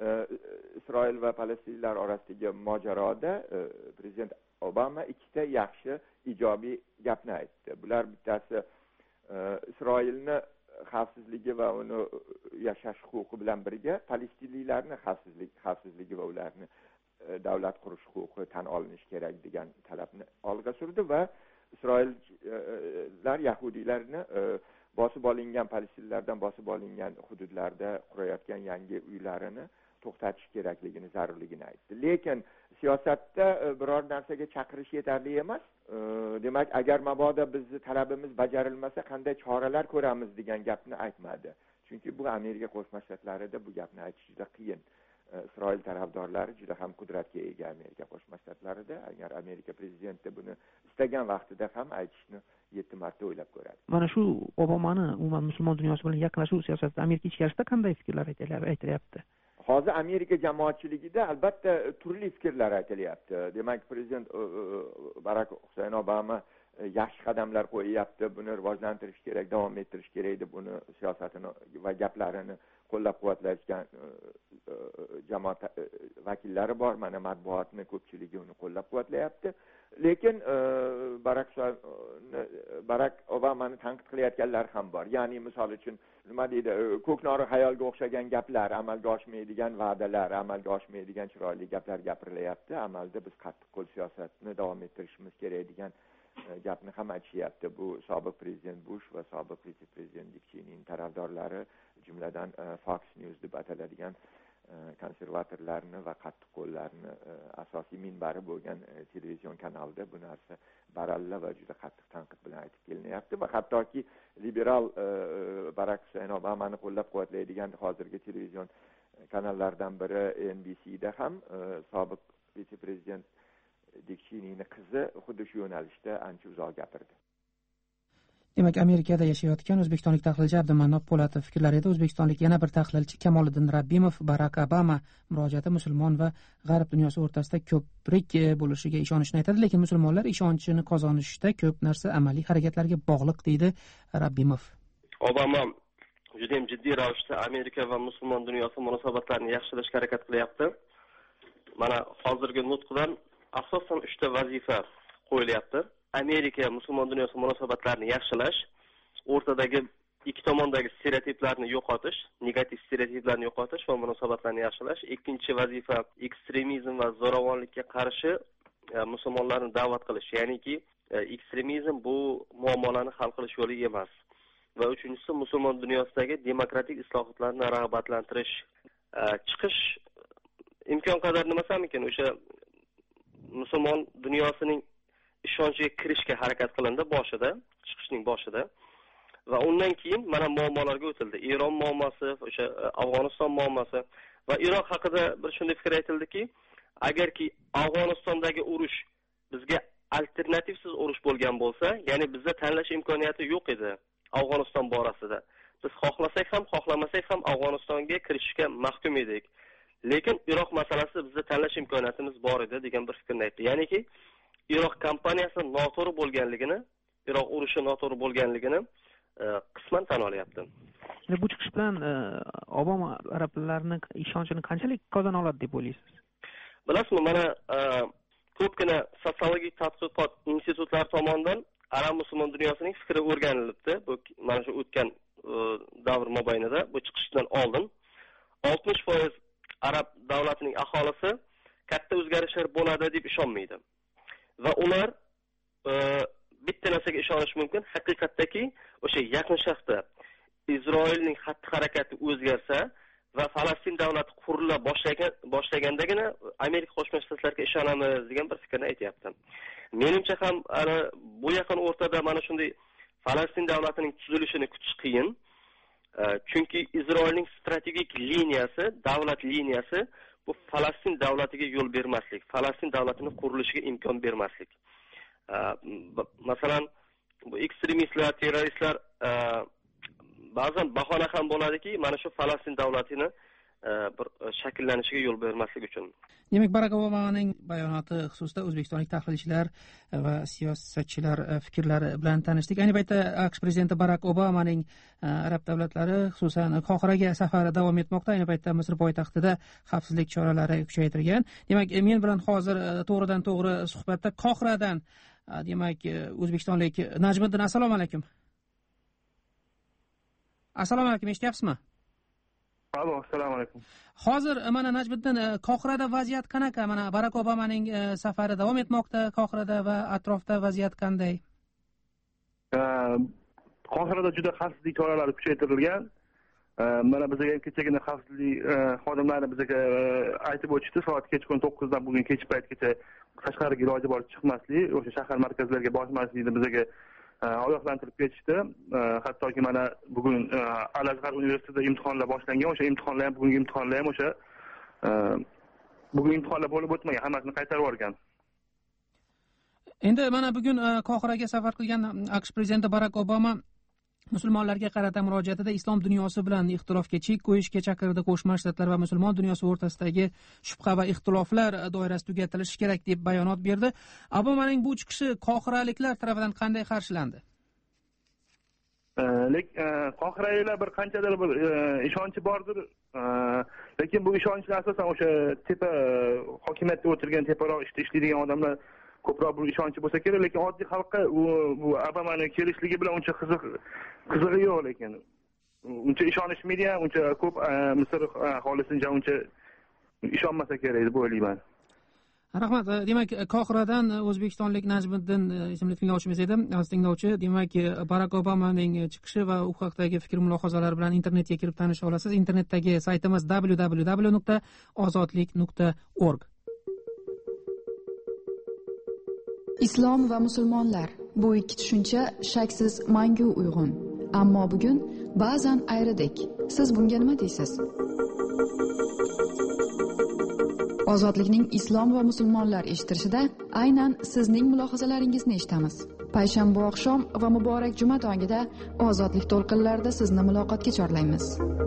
Isroil va falastinlar orasidagi mojaroda prezident Obama ikkita yaxshi ijobiy gapni aytdi. Bular bittasi Isroilni xavfsizligi va uni yashash huquqi bilan birga falastinliklarni xavfsizlik xavfsizligi va ularni davlat qurish huquqi tan olinishi kerak degan talabni olg'a surdi va Isroillar yahudiylarni bosib olingan falastinlardan bosib olingan hududlarda qurayotgan yangi uylarini to'xtatish kerakligini, zarurligini aytdi. Lekin siyosatda biror narsaga chaqirish yetarli emas. Demak, agar mabodo bizni talabimiz bajarilmasa qanday choralar ko'ramiz degan gapni aytmadi. Chunki bu Amerika Qo'shma Shtatlarida bu gapni aytish juda qiyin. Isroil tarafdorlari juda ham qudratga ega Amerika Qo'shma Shtatlarida. Agar Amerika prezidenti buni istagan vaqtida ham aytishni yetti marta o'ylab ko'radi. Mana shu Obamani umuman musulmon dunyosi bilan yaqinlashuv siyosatida Amerika ichkarisida qanday fikrlar aytilyapti? Hozir Amerika jamoatchiligida albatta turli fikrlar aytilyapti. Demak, prezident Barak Husayn Obama yaxshi qadamlar qo'yyapti, buni rivojlantirish kerak, davom ettirish kerak deb uni siyosatini va gaplarini qo'llab-quvvatlayotgan jamoat vakillari bor. Mana matbuotni ko'pchiligi uni qo'llab-quvvatlayapti. Lekin Barak Barak Obamani tanqid qilayotganlar ham bor. Ya'ni misol uchun nima deydi, ko'knori xayolga o'xshagan gaplar, amalga oshmaydigan va'dalar, amalga oshmaydigan chiroyli gaplar gapirilyapti. Amalda biz qattiq qo'l siyosatni davom ettirishimiz kerak degan gapni ham aytishyapti. Bu sobiq prezident Bush va sobiq vitse-prezident Dik Cheneyning tarafdorlari, jumladan Fox News deb ataladigan konservatorlarni va qattiq qo'llarni asosiy minbari bo'lgan televizion kanalda bu narsa baralla va juda qattiq tanqid bilan aytib kelinyapti va hattoki liberal Barak Husayn Obamani qo'llab-quvvatlaydigan hozirgi televizion kanallardan biri N B C'da ham sobiq vitse-prezident Dik Cheneyning qizi xuddi shu yo'nalishda ancha uzoq gapirdi. Demak, Amerikada yashayotgan o'zbekistonlik tahlilchi Abdumannob Po'latov fikrlari edi. O'zbekistonlik yana bir tahlilchi Kamoliddin Rabbimov Barak Obama murojaati musulmon va g'arb dunyosi o'rtasida ko'prik bo'lishiga ishonishni aytadi, lekin musulmonlar ishonchini qozonishda ko'p narsa amaliy harakatlarga bog'liq, deydi Rabbimov. Obama juda ham jiddiy ravishda Amerika va musulmon dunyosi munosabatlarini yaxshilashga harakat qilyapti. Mana hozirgi nutqidan asosan uchta vazifa qo'yilyapti. Amerika musulmon dunyosi munosabatlarini yaxshilash, o'rtadagi ikki tomondagi stereotiplarni yo'qotish, negativ stereotiplarni yo'qotish va munosabatlarni yaxshilash. Ikkinchi vazifa ekstremizm va zo'ravonlikka qarshi musulmonlarni da'vat qilish, ya'niki ekstremizm bu muammolarni hal qilish yo'li emas. Va uchinchisi musulmon dunyosidagi demokratik islohotlarni rag'batlantirish. Chiqish imkon qadar nima desamikin, o'sha musulmon dunyosining ishonchiga kirishga harakat qilindi boshida, chiqishning boshida. Va undan keyin mana muammolarga o'tildi. Eron muammosi, o'sha Afg'oniston muammosi va Iroq haqida bir shunday fikr aytildiki, agarki Afg'onistondagi urush bizga alternativsiz urush bo'lgan bo'lsa, ya'ni bizda tanlash imkoniyati yo'q edi Afg'oniston borasida. Biz xohlasak ham, xohlamasak ham Afg'onistonga kirishga mahkum edik. Lekin Iroq masalasida bizda tanlash imkoniyatimiz bor edi degan bir fikrni aytdi. Ya'niki Iroq kompaniyasi noto'g'ri bo'lganligini, Iroq urushi noto'g'ri bo'lganligini qisman tan olyapti. Bu chiqish bilan Obama arablarning ishonchini qanchalik qozona oladi deb o'ylaysiz? Bilasizmi, mana ko'pgina sotsiologik tadqiqot institutlari tomonidan arab musulmon dunyosining fikri o'rganilibdi. Bu mana shu o'tgan davr mobaynida, bu chiqishdan oldin oltmish foiz arab davlatining aholisi katta o'zgarishlar bo'ladi deb ishonmaydi. Va ular e, bitta narsaga ishonish mumkin, haqiqatdagi o'sha Yaqin Sharqda Isroilning xatti-harakati o'zgarsa va Falastin davlati qurila boshlagan boshlagandagina Amerika Qo'shma Shtatlariga ishonamiz degan bir fikrni aytayapti. Menimcha ham ana bu yaqin o'rtada mana shunday Falastin davlatining tuzilishini kutish qiyin. E, chunki Isroilning strategik liniyasi, davlat liniyasi bu Falastin davlatiga yo'l bermaslik, Falastin davlatining qurilishiga imkon bermaslik. Masalan, bu ekstremistlar, terroristlar ba'zan bahona ham bo'ladiki, mana shu Falastin davlatini bir shakllanishiga yo'l bermaslik uchun. Demak, Barak Obamaning bayonoti xususida o'zbekistonlik tahlilchilar va siyosatchilar fikrlari bilan tanishdik. Ayni paytda AQSh prezidenti Barak Obamaning arab davlatlari, xususan Qohiraga safari davom etmoqda. Ayni paytda Misr poytaxtida xavfsizlik choralari kuchaytirilgan. Demak, men bilan hozir to'g'ridan to'g'ri suhbatda Qohiradan, demak, o'zbekistonlik Najmiddin, assalomu alaykum. Assalomu alaykum, eshityapsizmi? Alo, assalomu alaykum. Hozir mana Najmiddin, Qohirada vaziyat qanaqa? Mana Barak Obamaning safari davom etmoqda Qohirada va atrofda vaziyat qanday? Qohirada juda xavfsizlik choralari kuchaytirilgan. Mana bizga ham kechagina xavfsizlik xodimlari bizga aytib o'tishdi, soat kechqurun to'qqizdan bugun kech paytgacha Qashqarga iloji bor chiqmaslik, o'sha shahar markazlariga bormaslikni bizga ogohlantirib ketishdi. Hattoki mana bugun Al-Azhar universitetida imtihonlar boshlangan, o'sha imtihonlar ham bugungi imtihonlar ham o'sha bugun imtihonlar bo'lib o'tmagan, hammasini qaytarib yuborgan. Endi mana bugun Qohiraga safar qilgan AQSh prezidenti Barak Obama musulmonlarga qarata murojaatida islom dunyosi bilan ixtilofga chek qo'yishga chaqirdi. Qo'shma Shtatlar va musulmon dunyosi o'rtasidagi shubha va ixtiloflar doirasi tugatilishi kerak deb bayonot berdi. Obamaning bu chiqishi qohiraliklar tomonidan qanday qarshilandi? Lekin qohiraliklar bir qanchadir bir ishonchi bordir. Lekin bu ishonchlar asosan o'sha tepa hokimiyatda o'tirgan teparoq ishda ishlaydigan odamlar ko'proq bu ishonchi bo'lsa kerak, lekin oddiy xalqqa bu Obamaning kelishligi bilan uncha qiziq qizig'i yo'q, lekin uncha ishonishmaydi ham, uncha ko'p Misr aholisincha uncha ishonmasa kerak deb o'ylayman. Rahmat. Demak, Qohiradan o'zbekistonlik Najmiddin ismli tinglovchimiz edi. Aziz tinglovchi, demak, Barak Obamaning chiqishi va u haqdagi fikr mulohazalar bilan internetga kirib tanisha olasiz. Internetdagi saytimiz w w w nuqta ozodlik nuqta org. Islom va musulmonlar bu ikki tushuncha shaksiz mangu uyg'un. Ammo bugun ba'zan ayridik. Siz bunga nima deysiz? Ozodlikning islom va musulmonlar eshittirishida aynan sizning mulohazalaringizni eshitamiz. payshanba oqshom va muborak juma tongida ozodlik to'lqinlarida sizni muloqotga chorlaymiz.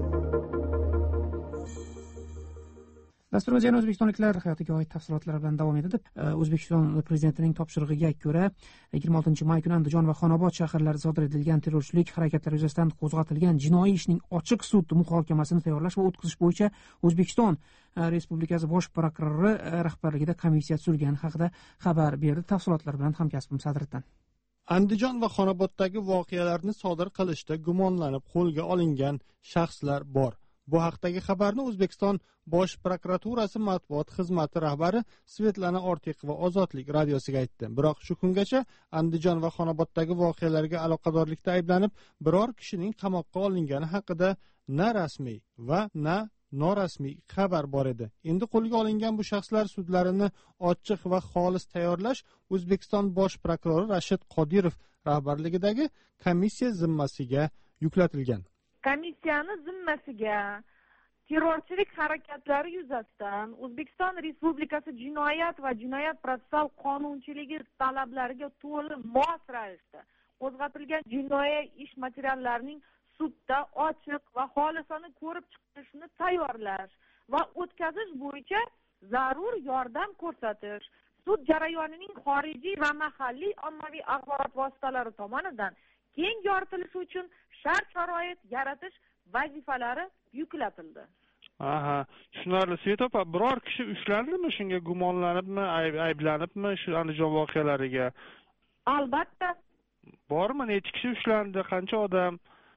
Dasturimiz yana o'zbekistonliklar hayotiga oid tafsilotlar bilan davom etadi. O'zbekiston prezidentining topshirig'iga ko'ra yigirma oltinchi may kuni Andijon va Xonobod shaharlarida sodir etilgan terrorchilik harakatlari yuzasidan qo'zg'atilgan jinoiy ishning ochiq sud muhokamasini tayyorlash va o'tkazish bo'yicha O'zbekiston Respublikasi bosh prokurori rahbarligida komissiya tuzilgani haqida xabar berdi. Tafsilotlar bilan hamkasbim Sadriddin. Andijon va Xonoboddagi voqealarni sodir qilishda gumonlanib qo'lga olingan shaxslar bor. Bu haqdagi xabarni O'zbekiston Bosh prokuraturasi matbuot xizmati rahbari Svetlana Ortiqova Ozodlik radiosiga aytdi. Biroq shu kungacha Andijon va Xonoboddagi voqealarga aloqadorlikda ayblanib, biror kishining qamoqqa olingani haqida na rasmiy va na norasmiy xabar bor edi. Endi qo'lga olingan bu shaxslar sudlarini ochiq va xolis tayyorlash O'zbekiston Bosh prokurori Rashid Qodirov rahbarligidagi komissiya zimmasiga yuklatilgan. Komissiyani zimmasiga terrorchilik harakatlari yuzasidan O'zbekiston Respublikasi jinoyat va jinoyat protsessual qonunchiligi talablariga to'liq mos ravishda qo'zg'atilgan jinoiy ish materiallarining sudda ochiq va xolisona ko'rib chiqilishini tayyorlash va o'tkazish bo'yicha zarur yordam ko'rsatish sud jarayonining xorijiy va mahalliy ommaviy axborot vositalari tomonidan keng yoritilishi uchun shart-sharoit yaratish vazifalari yuklatildi. Aha, tushunarli. Svet opa, biror kishi ushlandimi, shunga gumonlanibmi, ayblanibmi shu Andijon voqealariga? Albatta. Bormi? Necha kishi ushlandi? Qancha odam?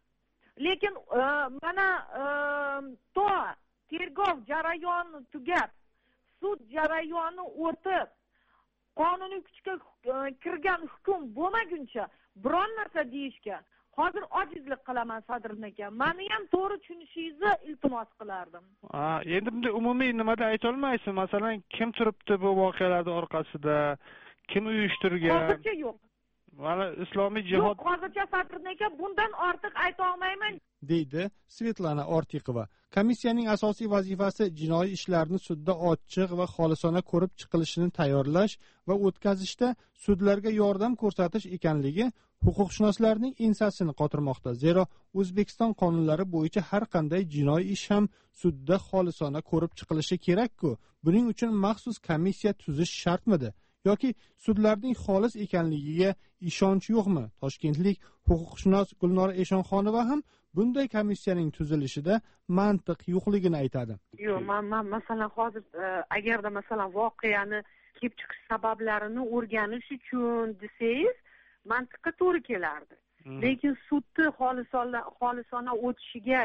Lekin mana to tergov jarayoni tugab, sud jarayoni o'tib, qonuniy kuchga kirgan hukm bo'lmaguncha biron narsa deyishga hozir ojizlik qilaman Sadriddin aka. Meni ham to'g'ri tushunishingizni iltimos qilardim. Ha, endi bunday umumiy nimada ayta olmaysiz? Masalan, kim turibdi bu voqealarning orqasida? Kim uyushtirgan? Hozircha yo'q. Mana islomiy jihod Yo'q, hozircha Sadriddin aka bundan ortiq ayta olmayman, deydi Svetlana Ortiqova. Komissiyaning asosiy vazifasi jinoiy ishlarni sudda ochiq va xolisona ko'rib chiqilishini tayyorlash va o'tkazishda sudlarga yordam ko'rsatish ekanligi huquqshunoslarning ensasini qotirmoqda. Zero O'zbekiston qonunlari bo'yicha har qanday jinoiy ish ham sudda xolisona ko'rib chiqilishi kerak-ku. Buning uchun maxsus komissiya tuzish shartmidi? Yoki sudlarning xolis ekanligiga ishonch yo'qmi? Toshkentlik huquqshunos Gulnora Eshonxonova ham bunday komissiyaning tuzilishida mantiq yo'qligini aytadi. Yo'q, men masalan hozir agarda masalan voqeani kelib chiqish sabablarini o'rganish uchun desangiz, mantiqqa to'g'ri kelardi. Lekin sudni xolisona xolisona o'tishiga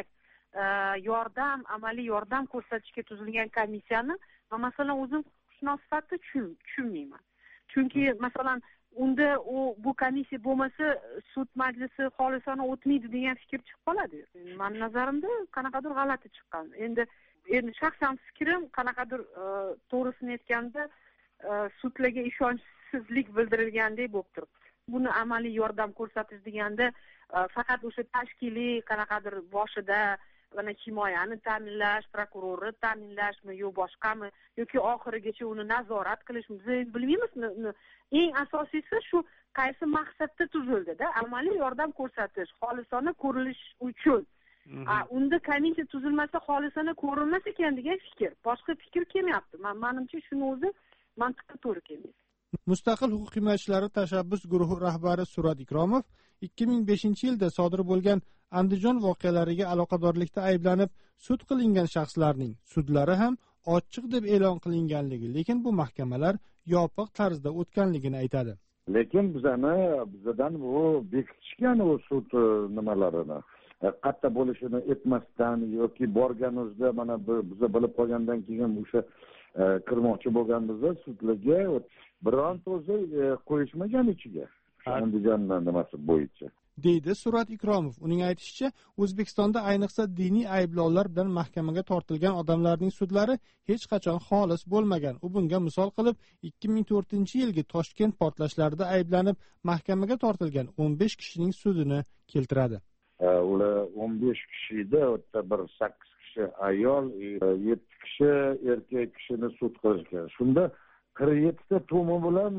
yordam, amaliy yordam ko'rsatishga tuzilgan komissiyani men masalan o'zim huquqshunos sifatida tushunmayman. Chunki masalan unda u bu komissiya bo'lmasa sud majlisi xolisona o'tmaydi degan fikr chiqib qoladi. Men nazarimda qanaqadir g'alati chiqqan. Endi endi shaxsan fikrim qanaqadir to'g'risini aytganda sudlarga ishonchsizlik bildirilgandek bo'lib turibdi. Buni amaliy yordam ko'rsatish deganda faqat o'sha tashkiliy qanaqadir boshida mana himoyani ta'minlash, prokurorni ta'minlashmi yo boshqami yoki oxirigacha uni nazorat qilishmi, biz bilmaymiz. Eng asosiysi shu qaysi maqsadda tuzildi-da, amaliy yordam ko'rsatish, xolisona ko'rilish uchun. Unda komissiya tuzilmasa xolisona ko'rilmas ekan degan fikr. Boshqa fikr kelmayapti. Menimcha shuni o'zi mantiqqa to'g'ri kelmaydi. Mustaqil huquq himoyachilari tashabbus guruhi rahbari Surat Ikromov ikki ming beshinchi yilda sodir bo'lgan Andijon voqealariga aloqadorlikda ayblanib sud qilingan shaxslarning sudlari ham ochiq deb e'lon qilinganligi, lekin bu mahkamalar yopiq tarzda o'tganligini aytadi. Lekin bizani bizdan bu bekitishgan u sud nimalarini qatta bo'lishini aytmasdan yoki borganimizda mana biz bilib qolgandan keyin o'sha kirmoqchi bo'lganimizda sudlarga bironta o'zi qo'yishmagan ichiga. Andijon nimasi bo'yicha. deydi Surat Ikromov. Uning aytishicha, O'zbekistonda ayniqsa diniy ayblovlar bilan mahkamaga tortilgan odamlarning sudlari hech qachon xolis bo'lmagan. U bunga misol qilib ikki ming to'rtinchi yilgi Toshkent portlashlarida ayblanib mahkamaga tortilgan o'n besh kishining sudini keltiradi. Ular o'n besh kishida o'ta bir sakkiz kishi ayol, yetti kishi erkak kishini sud qilishgan. Shunda qirq yetti ta tumi bilan men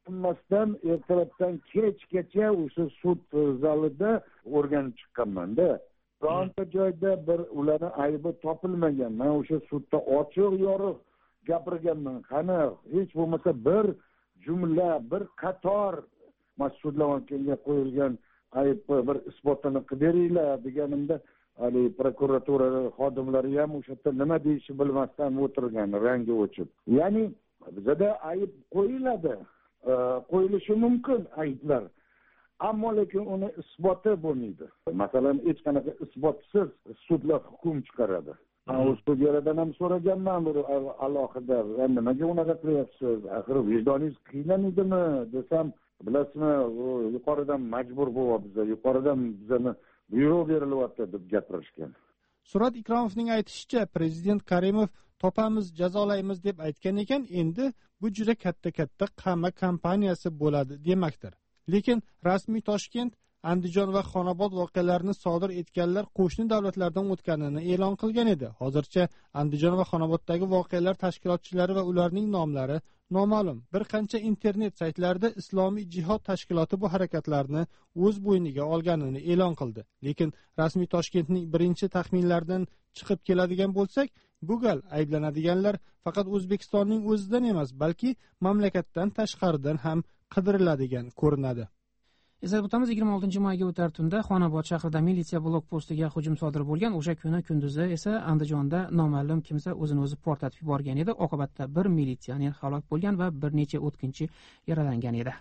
tinmasdan ertalabdan kechgacha o'sha sud zalida o'rganib chiqqanman-da. Bironta joyda bir ularni aybi topilmagan. Men o'sha sudda ochiq yoriq gapirganman. Qani hech bo'lmasa bir jumla, bir qator mas'ullarga qo'yilgan aybni bir isbotini qilib beringlar deganimda, hali prokuratura xodimlari ham o'sha yerda nima deyishni bilmasdan o'tirgan, rangi o'chib. Ya'ni bizda ayb qo'yiladi, qo'yilishi mumkin ayblar. Ammo lekin uni isboti bo'lmaydi. Masalan, hech qanaqa isbotsiz sudlar hukm chiqaradi. O sudyalardan ham so'raganman bir alohida, nimaga unaqa qilyapsiz? Axir vijdoningiz qiynalmaydimi desam, bilasizmi, yuqoridan majbur bo'lyapmiz, yuqoridan bizani buyruq berilyapti deb gapirishgan. Surat Ikromovning aytishicha, prezident Karimov topamiz, jazolaymiz deb aytgan ekan, endi bu juda katta-katta qama kampaniyasi bo'ladi demakdir. Lekin rasmiy Toshkent Andijon va Xonobod voqealarini sodir etganlar qo'shni davlatlardan o'tganini e'lon qilgan edi. Hozircha Andijon va Xonoboddagi voqealar tashkilotchilari va ularning nomlari noma'lum. Bir qancha internet saytlarida Islomiy jihod tashkiloti bu harakatlarni o'z bo'yniga olganini e'lon qildi. Lekin rasmiy Toshkentning birinchi taxminlaridan chiqib keladigan bo'lsak, bu gal ayblanadiganlar faqat O'zbekistonning o'zidan emas, balki mamlakatdan tashqaridan ham qidiriladigan ko'rinadi. Eslatib o'tamiz, yigirma oltinchi mayga o'tar tunda Xonobod shahrida militsiya blokpostiga hujum sodir bo'lgan. O'sha kuni kunduzi esa Andijonda noma'lum kimsa o'zini o'zi portlatib yuborgan edi. Oqibatda bir militsioner halok bo'lgan va bir necha o'tkinchi yaralangan edi.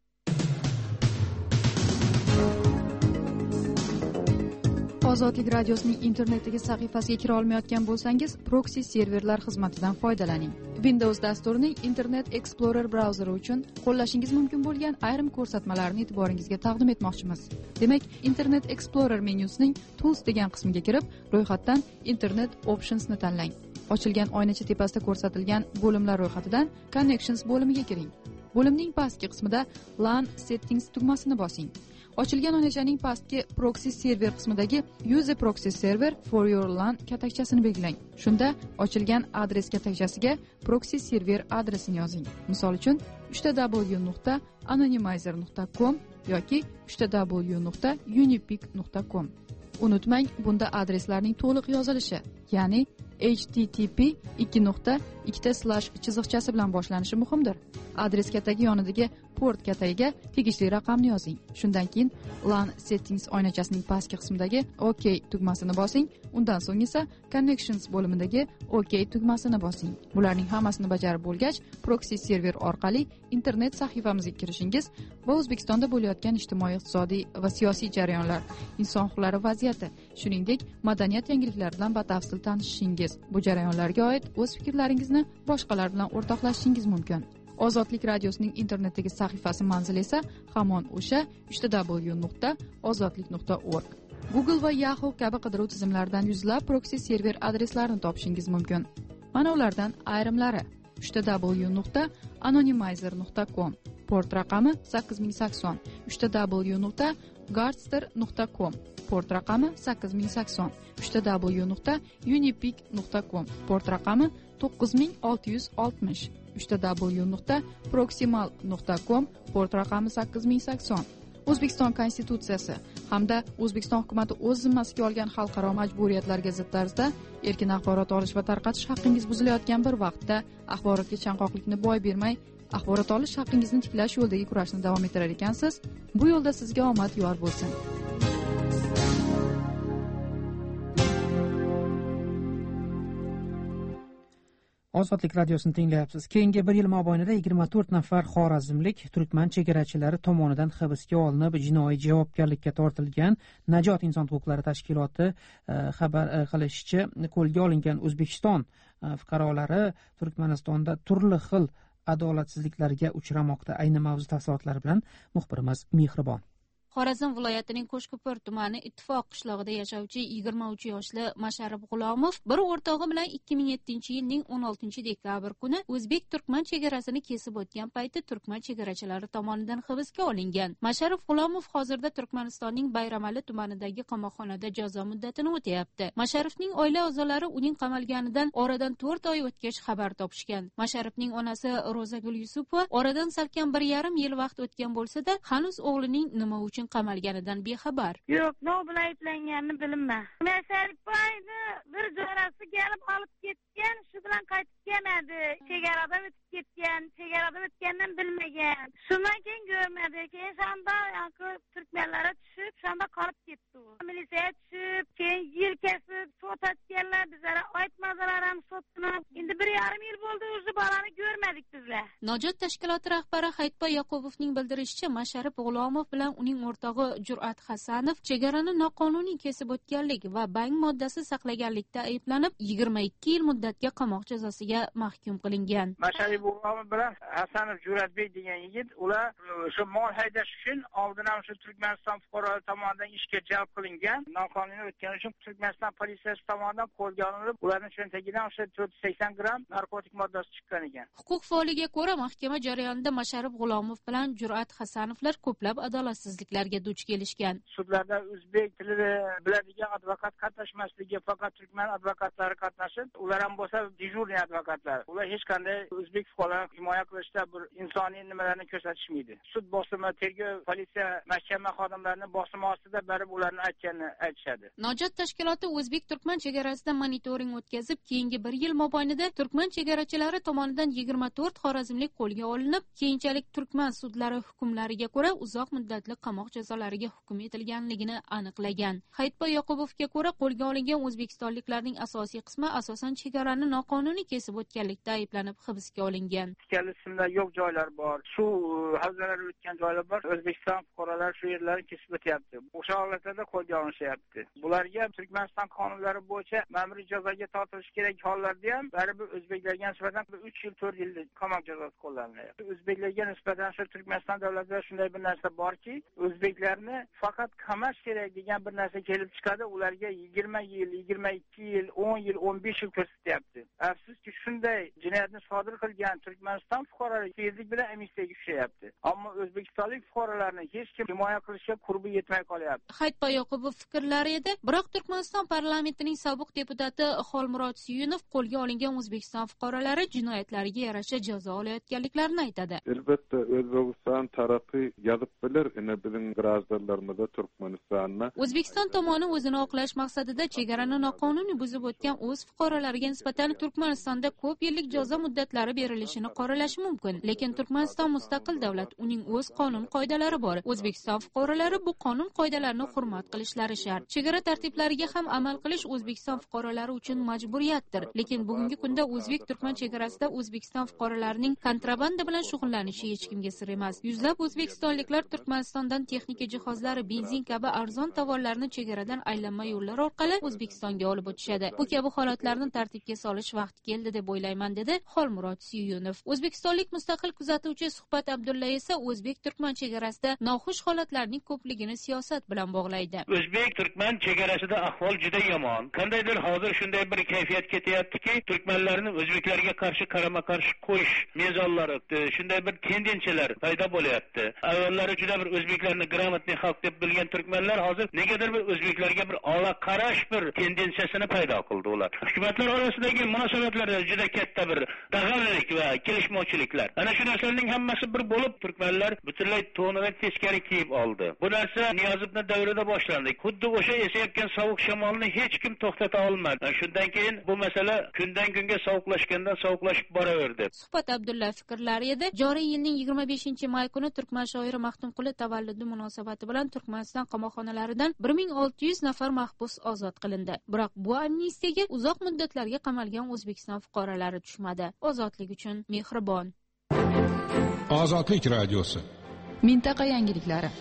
Ozodlik radiosining internetdagi sahifasiga kira olmayotgan bo'lsangiz, proxy serverlar xizmatidan foydalaning. Windows dasturining Internet Explorer brauzeri uchun qo'llashingiz mumkin bo'lgan ayrim ko'rsatmalarni e'tiboringizga taqdim etmoqchimiz. Demak, Internet Explorer menyusining Tools degan qismiga kirib, ro'yxatdan Internet Options ni tanlang. Ochilgan oynacha tepasida ko'rsatilgan bo'limlar ro'yxatidan Connections bo'limiga kiring. Bo'limning pastki qismida LAN Settings tugmasini bosing. Ochilgan oynachaning pastki proxy server qismidagi Use a proxy server for your LAN katakchasini belgilang. Shunda ochilgan adres katakchasiga proxy server adresini yozing. Misol uchun uch w nuqta anonymizer nuqta com yoki uch w nuqta unipic nuqta com. Unutmang, bunda adreslarning to'liq yozilishi, ya'ni h t t p ikki nuqta ikkita slash chiziqchasi bilan boshlanishi muhimdir. Adres katagi yonidagi port katagiga tegishli raqamni yozing. Shundan keyin LAN settings oynachasining pastki qismidagi OK tugmasini bosing. Undan so'ng esa Connections bo'limidagi OK tugmasini bosing. Bularning hammasini bajarib bo'lgach, proxy server orqali internet sahifamizga kirishingiz va O'zbekistonda bo'layotgan ijtimoiy-iqtisodiy va siyosiy jarayonlar, inson huquqlari vaziyati, shuningdek madaniyat yangiliklari bilan batafsil tanishishingiz, bu jarayonlarga oid o'z fikrlaringizni boshqalar bilan o'rtoqlashishingiz mumkin. Ozodlik radiosining internetdagi sahifasi manzili esa hamon o'sha uch w nuqta ozodlik nuqta org. Google va Yahoo kabi qidiruv tizimlaridan yuzlab proxy server adreslarini topishingiz mumkin. Mana ulardan ayrimlari: uch w nuqta anonymizer nuqta com, port raqami sakkiz ming sakson, uch w nuqta gardster nuqta com, port raqami sakkiz ming sakson, uch w nuqta unipic nuqta com, port raqami to'qqiz ming olti yuz oltmish, uch w nuqta proximal nuqta com, port raqami sakkiz ming sakson. O'zbekiston Konstitutsiyasi hamda O'zbekiston hukuomati o'z zimmasiga olgan xalqaro majburiyatlarga zid tarzda erkin axborot olish va tarqatish haqqingiz buzilayotgan bir vaqtda axborotga chanqoqlikni boy bermay, axborot olish haqqingizni tiklash yo'lidagi kurashni davom ettirar ekansiz. Bu yo'lda sizga omad yor bo'lsin. Ozodlik radiosini tinglayapsiz. Keyingi bir yil mobaynida yigirma to'rt nafar xorazmlik turkman chegarachilari tomonidan hibsga olinib, jinoiy javobgarlikka tortilgan. Najot inson huquqlari tashkiloti xabar qilishicha, qo'lga olingan O'zbekiston fuqarolari Turkmanistonda turli xil adolatsizliklarga uchramoqda. Ayni mavzu tafsilotlari bilan muxbirimiz Mehribon. Xorazm viloyatining Qo'shko'pir tumani Ittifoq qishlog'ida yashovchi yigirma uch yoshli Masharif G'ulomov bir o'rtog'i bilan ikki ming yettinchi yilning o'n oltinchi dekabr kuni o'zbek-turkman chegarasini kesib o'tgan payti turkman chegarachilari tomonidan hibsga olingan. Masharif G'ulomov hozirda Turkmanistonning Bayramali tumanidagi qamoqxonada jazo muddatini o'tayapti. Masharifning oila a'zolari uning qamalganidan oradan to'rt oy o'tgach xabar topishgan. Masharifning onasi Ro'zagul Yusupova oradan salkam bir yarim yil vaqt o'tgan bo'lsa-da, hanuz o'g'lining nima uchun qamalganidan bexabar. Yo'q, nima bilan ayblanganini bilmayman. Masharif boyni bir jo'rasi kelib olib ketgan, shu bilan qaytib kelmadi. Chegarada o'tib ketgan, chegarada o'tgandan bilmagan. Shundan keyin ko'rmadi. Keyin shunda turkmanlar tushib, shunda qolib ketdi u. Militsiya tushib, keyin yelkasi sotadiganlar bizlara aytmadilar ham sotdilar. Endi bir yarim yil bo'ldi, o'zi bolani ko'rmadik bizlar. Nojot tashkiloti rahbari Hayitboy Yoqubovning bildirishicha, Masharif G'ulomov bilan uning o'rtog'i Jur'at Hasanov chegarani noqonuniy kesib o'tganlik va bang moddasi saqlaganlikda ayblanib, yigirma ikki yil muddatga qamoq jazosiga mahkum qilingan. Masharif G'ulomov bilan Hasanov Jur'atbek degan yigit, ular shu mol haydash uchun oldin ham shu Turkmaniston fuqarolari tomonidan ishga jalb qilingan. Noqonuniy o'tgani uchun Turkmaniston politsiyasi tomonidan qo'lga olinib, ularning cho'ntagidan o'sha to'rt yuz sakson gramm narkotik moddasi chiqqan ekan. Huquq faoliga ko'ra, mahkama jarayonida Masharif G'ulomov bilan Jur'at Hasanovlar ko'plab adolatsizliklarga duch kelishgan. Sudlarda o'zbek tilini biladigan advokat qatnashmasligi, faqat turkman advokatlari qatnashib, ular ham bo'lsa dejurniy advokatlar. Ular hech qanday o'zbek fuqarolarini himoya qilishda bir insoniy nimalarni ko'rsatishmaydi. Sud bosimi, tergov, politsiya, mahkama xodimlarining bosimi ostida barib ularni aytganini aytishadi. Nojot tashkiloti o'zbek-turkman chegarasida monitoring o'tkazib, keyingi bir yil mobaynida turkman chegarachilari tomonidan yigirma to'rt xorazmlik qo'lga olinib, keyinchalik turkman sudlari hukmlariga ko'ra uzoq muddatli qamoq jazolariga hukm etilganligini aniqlagan. Hayitboy Yoqubovga ko'ra, qo'lga olingan o'zbekistonliklarning asosiy qismi asosan chegarani noqonuniy kesib o'tganlikda ayblanib hibsga olingan. Ikkala ismlar yo'q joylar bor. Shu havzalar o'tgan joylar bor. O'zbekiston fuqarolari shu yerlarni kesib o'tyapti. O'sha holatlarda qo'lga olinishyapti. Bularga Turkmaniston qonunlari bo'yicha ma'muriy jazoga tortilish kerak hollarda ham baribir o'zbeklarga nisbatan uch yil to'rt yil qamoq jazosi qo'llaniladi. O'zbeklarga nisbatan shu Turkmaniston davlatida shunday bir narsa borki, o'zbeklarni faqat qamash kerak degan bir narsa kelib chiqadi, ularga yigirma yil, yigirma ikki yil, o'n yil, o'n besh yil ko'rsatyapti. Afsuski, shunday jinoyatni sodir qilgan Turkmaniston fuqarolari tezlik bilan amnistiyaga tushyapti. Ammo o'zbekistonlik fuqarolarni hech kim himoya qilishga qurbi yetmay qolyapti. Hayitboy Yoqubov fikrlari edi, biroq Turkmaniston parlamentining sobiq deputati Xolmurod Suyunov qo'lga olingan O'zbekiston fuqarolari jinoyatlariga yarasha jazo olayotganliklarini aytadi. Albatta, O'zbekiston tarafi yozib bilir, ina bizning grazdanlarimiz Turkmanistonni. O'zbekiston tomoni o'zini oqlash maqsadida chegarani noqonuniy buzib o'tgan o'z fuqarolariga nisbatan Turkmanistonda ko'p yillik jazo muddatlari berilishini qoralashi mumkin. Lekin Turkmaniston mustaqil davlat, uning o'z qonun qoidalari bor. O'zbekiston fuqarolari bu qonun qoidalarini hurmat qilishlari shart. Chegara tartiblariga ham amal qilish O'zbekiston fuqarolari uchun majburiyatdir. Lekin bugungi kunda o'zbek-turkman chegarasida O'zbekiston fuqarolarining kontrabanda bilan shug'ullanishi hech kimga sir emas. Yuzlab o'zbekistonliklar Turkmanistondan texnika jihozlari, benzin kabi arzon tovarlarni chegaradan aylanma yo'llar orqali O'zbekistonga olib o'tishadi. Bu kabi holatlarni tartibga solish vaqti keldi deb o'ylayman, dedi Xolmurod Suyunov. O'zbekistonlik mustaqil kuzatuvchi Suhbat Abdulla esa o'zbek-turkman chegarasida noxush holatlarning ko'pligini siyosat bilan bog'laydi. O'zbek-turkman chegarasida ahvol juda yomon. Qandaydir hozir shunday bir kayfiyat ketyaptiki, turkmanlarni o'zbeklarga qarshi qarama-qarshi qo'yish mezonlari, shunday bir tendensiyalar paydo bo'lyapti. Avvallari juda bir o'zbeklarni gрамотный xalq deb bilgan turkmanlar hozir negadir bir o'zbeklarga bir ola qarash bir tendensiyasini paydo qildi ular. Hukumatlar orasidagi munosabatlarda juda katta bir dag'allik va kelishmovchiliklar. Ana shu narsalarning hammasi bir bo'lib, turkmanlar butunlay to'nidan teskari kiyib oldi. Bu narsa Niyozovning davrida boshlandi. Xuddi o'sha esayotgan sovuq shamolni hech kim to'xtata olmadi. Shundan keyin bu masala kundan kunga sovuqlashgandan sovuqlashib boraverdi. Suhbat Abdulla fikrlari edi. Joriy yilning yigirma beshinchi may kuni turkman shoiri Maxtumquli tavalludi munosabati bilan Turkmaniston qamoqxonalaridan bir ming olti yuz nafar mahbus ozod qilindi. Biroq bu amnistiyaga uzoq muddatlarga qamalgan O'zbekiston fuqarolari tushmadi. Ozodlik uchun mehribon. Ozodlik radiosi. Mintaqa yangiliklari.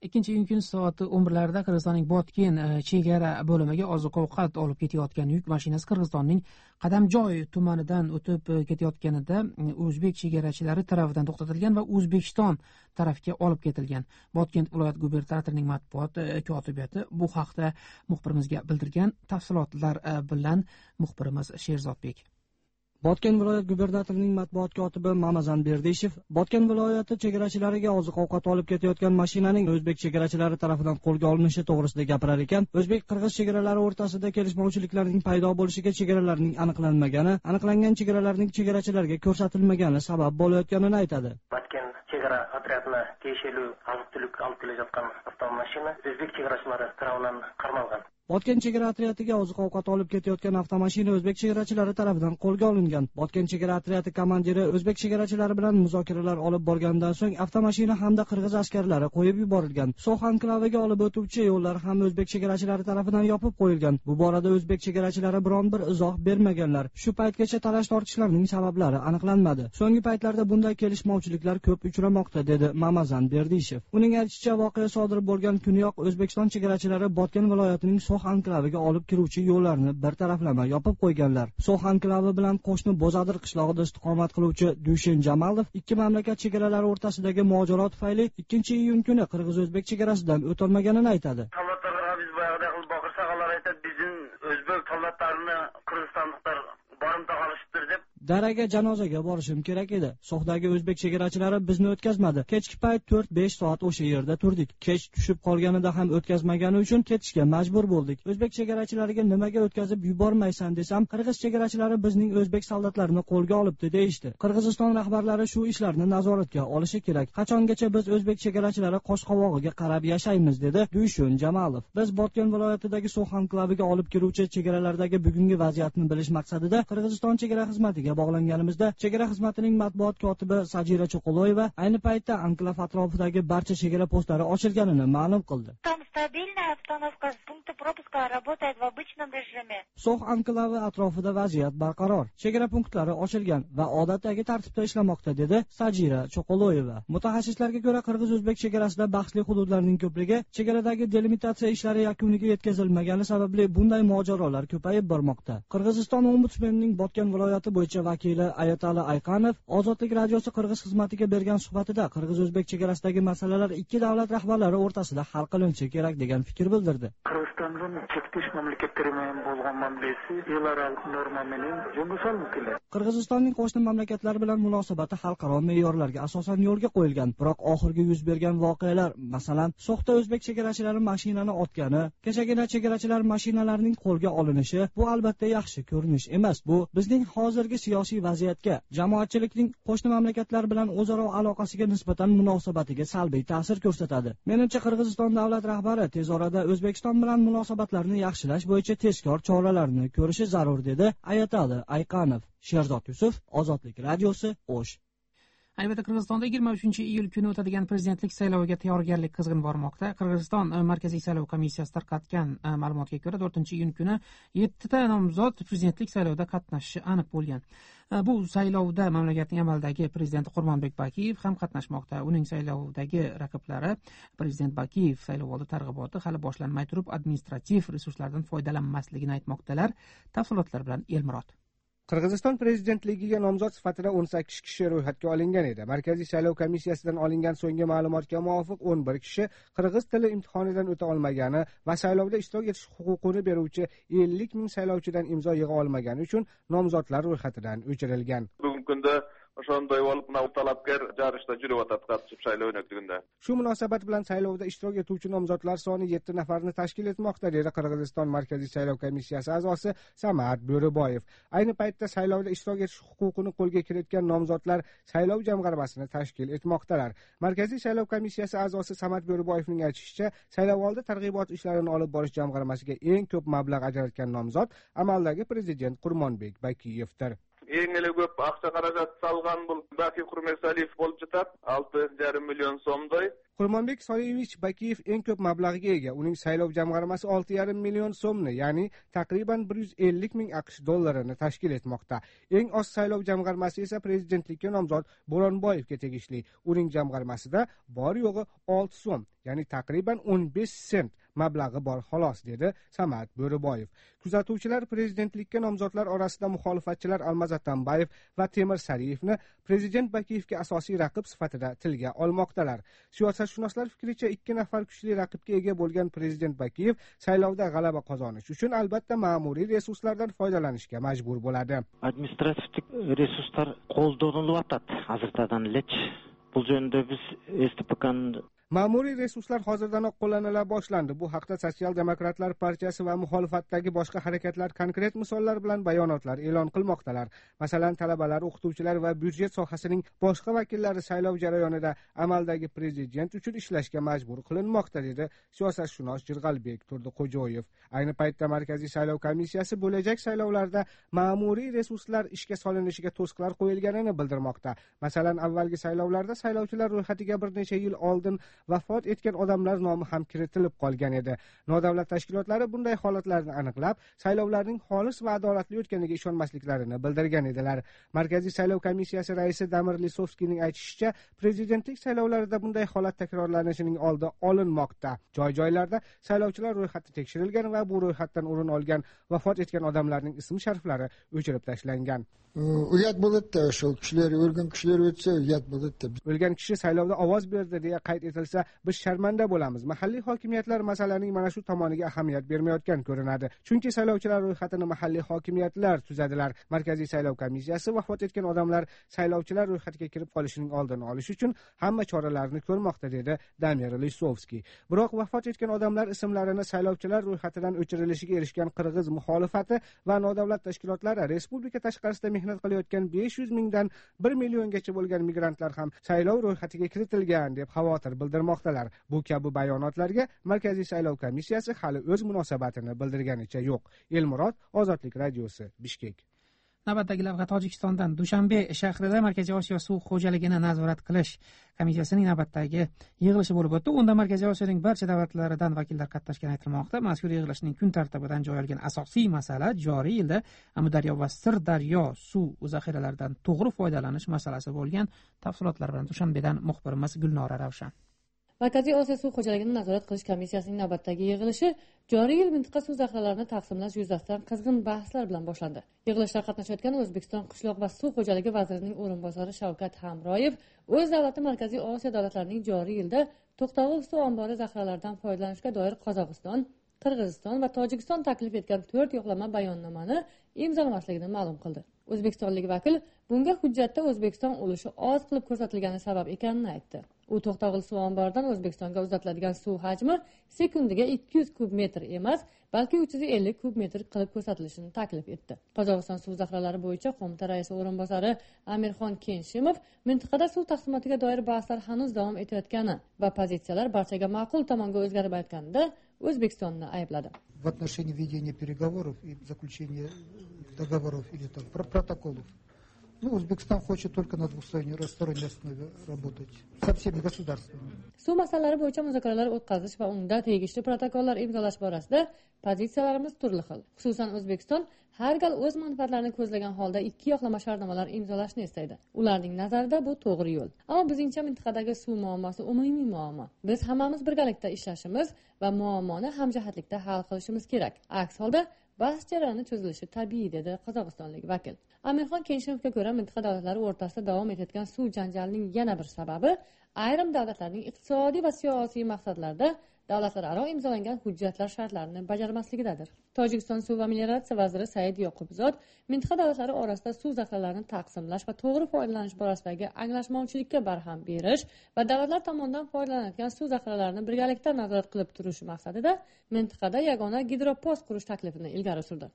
ikkinchi iyun kuni soat o'n birlarda Qirg'izistonning Botken chegara bo'limiga oziq-ovqat olib ketayotgan yuk mashinasi Qirg'izistonning Qadamjoy tumanidan o'tib ketayotganida o'zbek chegarachilari tarafidan to'xtatilgan va O'zbekiston tarafga olib ketilgan. Botken viloyat gubernatorining matbuot kotibiyati bu haqda muxbirimizga bildirgan. Tafsilotlar bilan muxbirimiz Sherzodbek. Botken viloyat gubernatorining matbuot kotibi Mamazan Berdishev Botken viloyati chegarachilariga oziq-ovqat olib ketayotgan mashinaning o'zbek chegarachilari tarafidan qo'lga olinishi to'g'risida gapirar ekan. O'zbek-qirg'iz chegaralari o'rtasida kelishmovchiliklarning paydo bo'lishiga chegaralarning aniqlanmagani, aniqlangan chegaralarning chegarachilarga ko'rsatilmagani sabab bo'layotganini aytadi. Botken chegara otryadına tegishli oziq-tulik olib kelayotgan avtomashina o'zbek chegarachilari tomonidan qarmalgan. Botken chegara otryadiga oziq-ovqat olib ketayotgan avtomashina o'zbek chegarachilari tarafidan qo'lga olingan. Botken chegara otryadi komandiri o'zbek chegarachilari bilan muzokaralar olib borgandan so'ng avtomashina hamda qirg'iz askarlari qo'yib yuborilgan. So'x anklaviga olib o'tuvchi yo'llar ham o'zbek chegarachilari tarafidan yopib qo'yilgan. Bu borada o'zbek chegarachilari biron bir izoh bermaganlar. Shu paytgacha talash-tortishlarning sabablari aniqlanmadi. So'nggi paytlarda bunday kelishmovchiliklar ko'p uchramoqda, dedi Mamazan Berdishev. Uning aytishicha, voqea sodir bo'lgan kuniyoq O'zbekiston chegarachilari Botken viloyatining So'x anklaviga olib kiruvchi yo'llarni bir taraflama yopib qo'yganlar. So'x anklavi bilan qo'shni Bo'zadir qishlog'ida istiqomat qiluvchi Dushen Jamalov ikki mamlakat chegaralari o'rtasidagi mojaro tufayli ikkinchi iyun kuni qirg'iz-o'zbek chegarasidan o'tolmaganini aytadi. Davlatlarga biz boyag'ida qilib boqirsalar aytadi, bizning o'zbek davlatlarini qirg'izistonliklar borimta qilishibdir deb. Daraga janozaga borishim kerak edi. So'xdagi o'zbek chegarachilari bizni o'tkazmadi. Kechki payt to'rt besh soat o'sha yerda turdik. Kech tushib qolganida ham o'tkazmagani uchun ketishga majbur bo'ldik. O'zbek chegarachilariga nimaga o'tkazib yubormaysan desam, qirg'iz chegarachilari bizning o'zbek soldatlarini qo'lga olibdi deyishdi. Qirg'iziston rahbarlari shu ishlarni nazoratga olishi kerak. Qachongacha biz o'zbek chegarachilari qosh-qovog'iga qarab yashaymiz, dedi Dushen Jamalov. Biz Botken viloyatidagi So'x anklaviga olib kiruvchi chegaralardagi bugungi vaziyatni bilish maqsadida Qirg'iziston chegara xizmatiga bog'langanimizda chegara xizmatining matbuot kotibi Sajira Cho'qoloyeva ayni paytda anklav atrofidagi barcha chegara postlari ochilganini ma'lum qildi. So'x anklavi atrofida vaziyat barqaror. Chegara punktlari ochilgan va odatdagi tartibda ishlamoqda, dedi Sajira Cho'qoloyeva. Mutaxassislarga ko'ra, qirg'iz-o'zbek chegarasida bahsli hududlarning ko'pligi chegaradagi delimitatsiya ishlari yakuniga yetkazilmagani sababli bunday mojarolar ko'payib bormoqda. Qirg'iziston ombudsmenining Botken viloyati bo'yicha vakili Ayatali Ayqanov Ozodlik radiosi qirg'iz xizmatiga bergan suhbatida qirg'iz-o'zbek chegarasidagi masalalar ikki davlat rahbarlari o'rtasida hal qilinishi kerak degan fikr bildirdi. Qirg'izistonning chektish mamlakatlari bilan bo'lgan manbasi yillararo norma bilan jungusalmi keladi. Qirg'izistonning qo'shni mamlakatlar bilan munosabati xalqaro me'yorlarga asosan yo'lga qo'yilgan. Biroq oxirgi yuz bergan voqealar, masalan, So'xda o'zbek chegarachilari mashinani otgani, kechagina chegarachilar mashinalarining qo'lga olinishi bu albatta yaxshi ko'rinish emas. Bu bizning hozirgi siyosiy vaziyatga, jamoatchilikning qo'shni mamlakatlar bilan o'zaro aloqasiga nisbatan munosabatiga salbiy ta'sir ko'rsatadi. Menimcha, Qirg'iziston davlat rahbari tez orada O'zbekiston bilan munosabatlarni yaxshilash bo'yicha tezkor choralarni ko'rishi zarur, dedi Ayatali Ayqanov. Sherzod Yusuf, Ozodlik radiosi, O'sh. Albatta, Qirg'izistonda yigirma uchinchi iyul kuni o'tadigan prezidentlik sayloviga tayyorgarlik qizg'in bormoqda. Qirg'iziston Markaziy saylov komissiyasi tarqatgan ma'lumotga ko'ra, to'rtinchi iyun kuni yettita nomzod prezidentlik saylovida qatnashishi aniq bo'lgan. Bu saylovda mamlakatning amaldagi prezidenti Qurmonbek Bakiyev ham qatnashmoqda. Uning saylovdagi raqiblari prezident Bakiyev saylovoldi targ'iboti hali boshlanmay turib, administrativ resurslardan foydalanmasligini aytmoqdalar. Tafsilotlar bilan Elmurod. Qirg'iziston prezidentligiga nomzod sifatida o'n sakkiz kishi ro'yxatga olingan edi. Markaziy saylov komissiyasidan olingan so'nggi ma'lumotga muvofiq o'n bir kishi qirg'iz tili imtihonidan o'ta olmagani va saylovda ishtirok etish huquqini beruvchi ellik ming saylovchidan imzo yig'a olmagani uchun nomzodlar ro'yxatidan o'chirilgan. Bugungi kunda o'shanday olib talabgor jarishda juryapti qatnashib saylov o'tkazganda. Shu munosabat bilan saylovda ishtirok etuvchi nomzodlar soni yetti nafarni tashkil etmoqda, dedi Qirg'iziston Markaziy saylov komissiyasi a'zosi Samat Bo'riboyev. Ayni paytda saylovda ishtirok etish huquqini qo'lga kiritgan nomzodlar saylov jamg'armasini tashkil etmoqdalar. Markaziy saylov komissiyasi a'zosi Samat Bo'riboyevning aytishicha, saylovoldi targ'ibot ishlarini olib borish jamg'armasiga eng ko'p mablag' ajratgan nomzod amaldagi prezident Qurmonbek Bakiyevdir. Eng ele ko'p aqcha qarajat salgan bu Bakir Qurmesaliyev bo'lib chiqadi, olti yarim million so'mday. Qurmonbek Soliyevich Bakiyev eng ko'p mablag'ga ega. Uning saylov jamg'armasi olti yarim million so'mni, ya'ni taqriban bir yuz ellik ming AQSh dollarini tashkil etmoqda. Eng oz saylov jamg'armasi esa prezidentlikka nomzod Bo'ronboyevga tegishli. Uning jamg'armasida bor yo'g'i olti so'm, ya'ni taqriban o'n besh sent mablag'i bor xolos, dedi Samat Bo'riboyev. Kuzatuvchilar prezidentlikka nomzodlar orasida muxolifatchilar Almazat Tambayev va Temir Sariyevni prezident Bakiyevga asosiy raqib sifatida tilga olmoqdalar. Siyosatshunoslar fikricha, ikki nafar kuchli raqibga ega bo'lgan prezident Bakiyev saylovda g'alaba qozonish uchun albatta ma'muriy resurslardan foydalanishga majbur bo'ladi. Administrativ resurslar qo'llanilyapti hozirdan lech. Bu jönde biz S T P K'ning Ma'muriy resurslar hozirdanoq qo'llanila boshlandi. Bu haqda Sotsial demokratlar partiyasi va muxolifatdagi boshqa harakatlar konkret misollar bilan bayonotlar e'lon qilmoqdalar. Masalan, talabalar, o'qituvchilar va byudjet sohasining boshqa vakillari saylov jarayonida amaldagi prezident uchun ishlashga majbur qilinmoqda, dedi siyosatshunos Jirg'albek Turdiqo'joyev. Ayni paytda Markaziy saylov komissiyasi bo'lajak saylovlarda ma'muriy resurslar ishga solinishiga to'siqlar qo'yilganini bildirmoqda. Masalan, avvalgi saylovlarda saylovchilar ro'yxatiga bir necha yil oldin vafot etgan odamlar nomi ham kiritilib qolgan edi. Nodavlat tashkilotlari bunday holatlarni aniqlab, saylovlarning xolis va adolatli o'tganiga ishonmasliklarini bildirgan edilar. Markaziy saylov komissiyasi raisi Damir Lisovskiyning aytishicha, prezidentlik saylovlarida bunday holat takrorlanishining oldi olinmoqda. Joy-joylarda saylovchilar ro'yxati tekshirilgan va bu ro'yxatdan o'rin olgan vafot etgan odamlarning ism-shariflari o'chirib tashlangan. Uyat bo'ladi, shu kishilar o'lgan kishilar o'tsa, uyat bo'ladi. O'lgan kishi saylovda ovoz berdi deya qayd etilsa, biz sharmanda bo'lamiz. Mahalliy hokimiyatlar masalaning mana shu tomoniga ahamiyat bermayotgan ko'rinadi. Chunki saylovchilar ro'yxatini mahalliy hokimiyatlar tuzadilar. Markaziy saylov komissiyasi vafot etgan odamlar saylovchilar ro'yxatiga kirib qolishining oldini olish uchun hamma choralarni ko'rmoqda, dedi Damir Lisovskiy. Biroq vafot etgan odamlar ismlarini saylovchilar ro'yxatidan o'chirilishiga erishgan qirg'iz muxolifati va nodavlat tashkilotlari respublika tashqarisida mehnat qilayotgan besh yuz mingdan bir milliongacha bo'lgan migrantlar ham saylov ro'yxatiga kiritilgan deb xavotir bildirmoqdalar. Bu kabi bayonotlarga Markaziy saylov komissiyasi hali o'z munosabatini bildirganicha yo'q. Elmurod, Ozodlik radiosi, Bishkek. Navbatdagi lavha Tojikistondan. Dushanbe shahrida Markaziy Osiyo suv xo'jaligini nazorat qilish komissiyasining navbatdagi yig'ilishi bo'lib o'tdi. Unda Markaziy Osiyoning barcha davlatlaridan vakillar qatnashgani aytilmoqda. Mazkur yig'ilishning kun tartibidan joy olgan asosiy masala joriy yilda Amudaryo va Sirdaryo suv zaxiralaridan to'g'ri foydalanish masalasi bo'lgan. Tafsilotlar bilan Dushanbedan muxbirimiz Gulnora Ravshan. Markaziy Osiyo suv xo'jaligini nazorat qilish komissiyasining navbatdagi yig'ilishi joriy yil mintaqa suv zaxiralarini taqsimlash yuzasidan qizg'in bahslar bilan boshlandi. Yig'ilishda qatnashayotgan O'zbekiston qishloq va suv xo'jaligi vazirining o'rinbosari Shavkat Hamroyev o'z davlati Markaziy Osiyo davlatlarining joriy yilda To'qtog'il suv ombori zaxiralaridan foydalanishga doir Qozog'iston, Qirg'iziston va Tojikiston taklif etgan to'rt yo'qlama bayonnomani imzolamasligini ma'lum qildi. O'zbekistonlik vakil bunga hujjatda O'zbekiston ulushi oz qilib ko'rsatilgani sabab ekanini aytdi. U To'qtog'il suv omboridan O'zbekistonga uzatiladigan suv hajmi sekundiga ikki yuz kub metr emas, balki uch yuz ellik kub metr qilib ko'rsatilishini taklif etdi. Qozog'iston suv zaxiralari bo'yicha qo'mita raisi o'rinbosari Amirxon Kenshimov mintaqada suv taqsimotiga doir bahslar hanuz davom etayotgani va pozitsiyalar barchaga ma'qul tomonga o'zgarib aytganida O'zbekistonni aybladi. В отношении ведения переговоров и заключения договоров или там протоколов. Ну, Узбекистан хочет только на двусторонней основе работать со всеми государствами. Suv masalalari bo'yicha muzokaralar o'tkazish va unda tegishli protokollar imzolash borasida pozitsiyalarimiz turli xil. Xususan, O'zbekiston har gal o'z manfaatlarini ko'zlagan holda ikki yoqlama shartnomalar imzolashni istaydi. Ularning nazarida bu to'g'ri yo'l. Ammo bizingcha mintaqadagi suv muammosi umumiy muammo. Biz hammamiz birgalikda ishlashimiz va muammoni hamjihatlikda hal qilishimiz kerak. Aks holda bahs jarayoni cho'zilishi tabiiy, dedi qozog'istonlik vakil. Amirxon Kenshimovga ko'ra, mintaqa davlatlari o'rtasida davom etayotgan suv janjalining yana bir sababi ayrim davlatlarning iqtisodiy va siyosiy maqsadlarda davlatlararo imzolangan hujjatlar shartlarini bajarmasligidadir. Tojikiston suv va melioratsiya vaziri Said Yoqubzod mintaqa davlatlari orasida suv zaxiralarini taqsimlash va to'g'ri foydalanish borasidagi anglashmovchilikka barham berish va davlatlar tomonidan foydalanayotgan suv zaxiralarini birgalikda nazorat qilib turish maqsadida mintaqada yagona gidropost qurish taklifini ilgari surdi.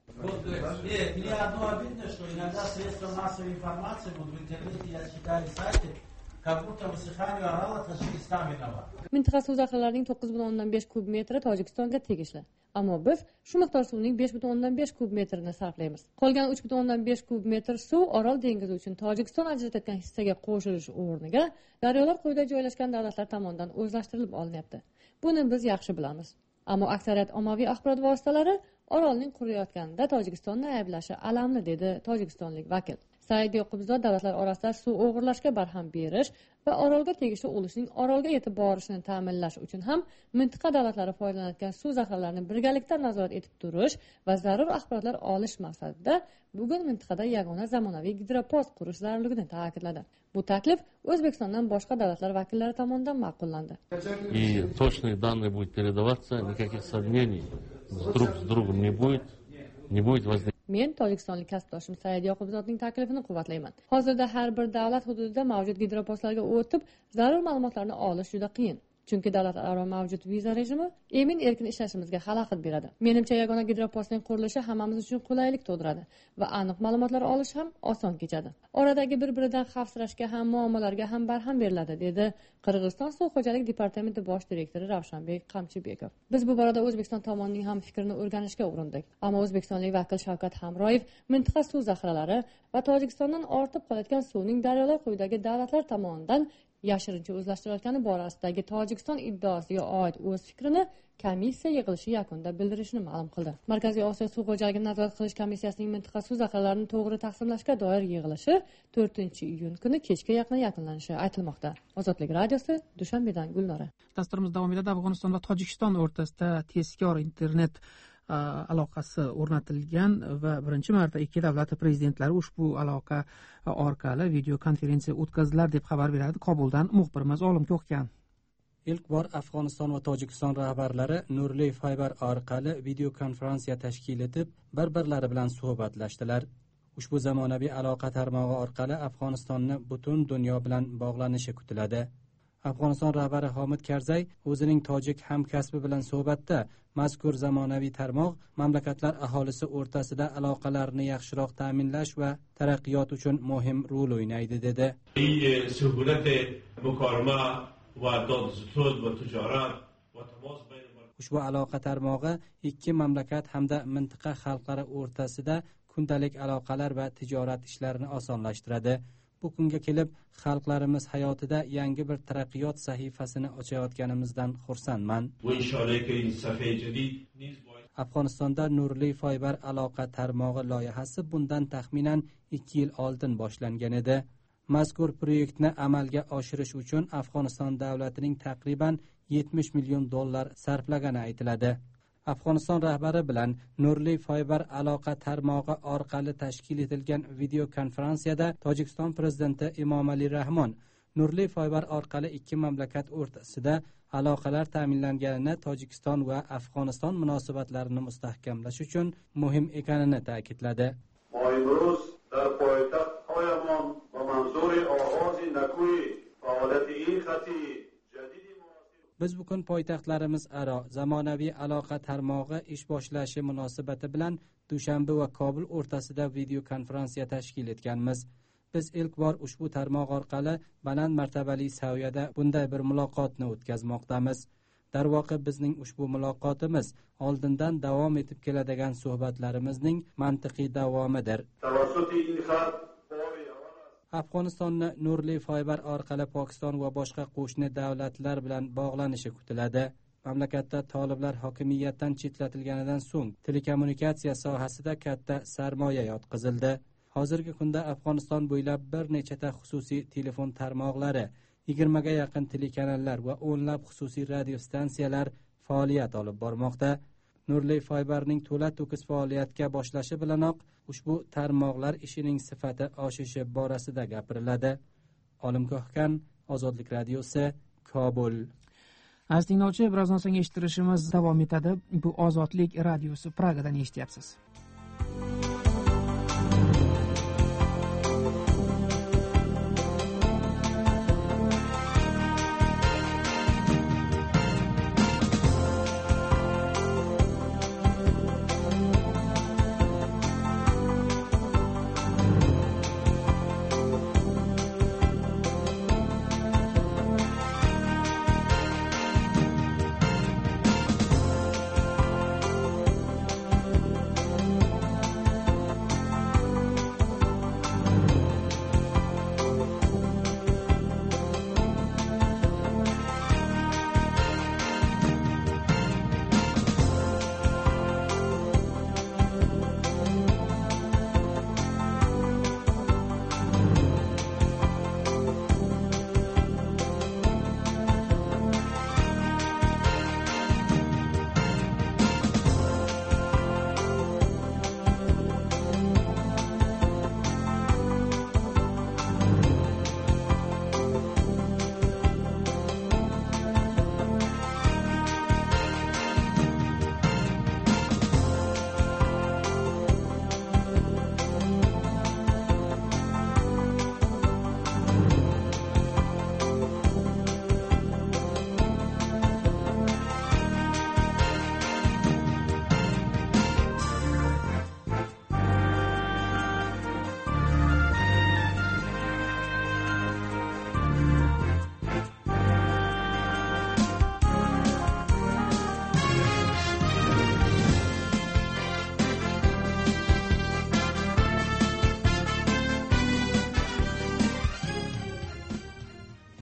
mintaqa suv zaxiralarining to'qqiz butun o'ndan besh kub metri Tojikistonga tegishli. Ammo biz shu miqdor suvning besh butun o'ndan besh kub metrini sarflaymiz. Qolgan uch butun o'ndan besh kub metr suv Orol dengizi uchun Tojikiston ajratayotgan hissaga qo'shilish o'rniga daryolar quyida joylashgan davlatlar tomonidan o'zlashtirilib olinyapti. Buni biz yaxshi bilamiz. Ammo aksariyat ommaviy axborot vositalari Orolning qurilayotganida Tojikistonni ayblashi alamli, dedi tojikistonlik vakil. Said Yoqubzod davlatlar orasida suv o'g'irlashga barham berish va Orolga tegishli ulushning Orolga yetib borishini ta'minlash uchun ham mintaqa davlatlari foydalanayotgan suv zaxiralarini birgalikda nazorat etib turish va zarur axborotlar olish maqsadida bugun mintaqada yagona zamonaviy gidropost qurish zarurligini ta'kidladi. Bu taklif O'zbekistondan boshqa davlatlar vakillari tomonidan ma'qullandi. И точные данные будут передаваться, никаких сомнений друг с другом не будет, не будет возникать. Men tojikistonlik kasbdoshim Said Yoqubzodning taklifini quvvatlayman. Hozirda har bir davlat hududida mavjud gidropostlarga o'tib, zarur ma'lumotlarni olish juda qiyin. Chunki davlatlararo mavjud viza rejimi emin erkin ishlashimizga xalaqit beradi. Menimcha yagona gidropostning qurilishi hammamiz uchun qulaylik tug'diradi va aniq ma'lumotlar olish ham oson kechadi. Oradagi bir-biridan xavfsirashga ham muammolarga ham barham beriladi, dedi Qirg'iziston suv xo'jalik departamenti bosh direktori Ravshanbek Qamchibekov. Biz bu borada O'zbekiston tomonining ham fikrini o'rganishga urindik. Ammo o'zbekistonlik vakil Shavkat Hamroyev mintaqa suv zaxiralari va Tojikistondan ortib qolayotgan suvning daryolar quyidagi davlatlar tomonidan yashirincha o'zlashtirayotgani borasidagi Tojikiston iddaosiga oid o'z fikrini komissiya yig'ilishi yakunida bildirishini ma'lum qildi. Markaziy Osiyo suv xo'jaligini nazorat qilish komissiyasining mintaqa suv zaxiralarini to'g'ri taqsimlashga doir yig'ilishi to'rtinchi iyun kuni kechga yaqin yakunlanishi aytilmoqda. Ozodlik radiosi, Dushanbedan Gulnora. Dasturimiz davomida Afg'oniston va Tojikiston o'rtasida tezkor internet aloqasi o'rnatilgan va birinchi marta ikki davlat prezidentlari ushbu aloqa orqali video konferensiya o'tkazdilar, deb xabar beradi Kobuldan muxbirimiz Olim Ko'kkan. Ilk bor Afg'oniston va Tojikiston rahbarlari nurli faybar orqali video konferensiya tashkil etib, bir-birlari bilan suhbatlashdilar. Ushbu zamonaviy aloqa tarmog'i orqali Afg'onistonni butun dunyo bilan bog'lanishi kutiladi. Afg'oniston rahbari Hamid Karzay o'zining tojik hamkasbi bilan suhbatda mazkur zamonaviy tarmoq mamlakatlar aholisi o'rtasida aloqalarni yaxshiroq ta'minlash va taraqqiyot uchun muhim rol o'ynaydi, dedi. Ushbu aloqa tarmog'i ikki mamlakat hamda mintaqa xalqlari o'rtasida kundalik aloqalar va tijorat ishlarini osonlashtiradi. Bu kunga kelib xalqlarimiz hayotida yangi bir taraqqiyot sahifasini ochayotganimizdan xursandman. Afg'onistonda nurli faybar aloqa tarmog'i loyihasi bundan taxminan ikki yil oldin boshlangan edi. Mazkur proyektni amalga oshirish uchun Afg'oniston davlatining taqriban yetmish million dollar sarflagani aytiladi. Afg'oniston rahbari bilan nurli faybar aloqa tarmog'i orqali tashkil etilgan video konferensiyada Tojikiston prezidenti Emomali Rahmon nurli faybar orqali ikki mamlakat o'rtasida aloqalar ta'minlanganini, Tojikiston va Afg'oniston munosabatlarini mustahkamlash uchun muhim ekanini ta'kidladi. Biz bugun poytaxtlarimiz aro zamonaviy aloqa tarmog'i ish boshlashi munosabati bilan Dushanbe va Kobul o'rtasida video konferensiya tashkil etganmiz. Biz ilk bor ushbu tarmoq orqali baland martabali saviyada bunday bir muloqotni o'tkazmoqdamiz. Darvoqe bizning ushbu muloqotimiz oldindan davom etib keladigan suhbatlarimizning mantiqiy davomidir. Afg'onistonni nurli faybar orqali Pokiston va boshqa qo'shni davlatlar bilan bog'lanishi kutiladi. Mamlakatda toliblar hokimiyatdan chetlatilganidan so'ng telekommunikatsiya sohasida katta sarmoya yotqizildi. Hozirgi kunda Afg'oniston bo'ylab bir nechta xususiy telefon tarmoqlari, yigirmaga yaqin telekanallar va o'nlab xususiy radio stansiyalar faoliyat olib bormoqda. Nurli faybarning to'la to'kis faoliyatga boshlashi bilanoq ushbu tarmoqlar ishining sifati oshishi borasida gapiriladi. Olim Ko'kkan, Ozodlik radiosi, Kobul. Aziz tinglovchi, birozdan so'ng eshittirishimiz davom etadi. Bu Ozodlik radiosi, Pragadan eshityapsiz.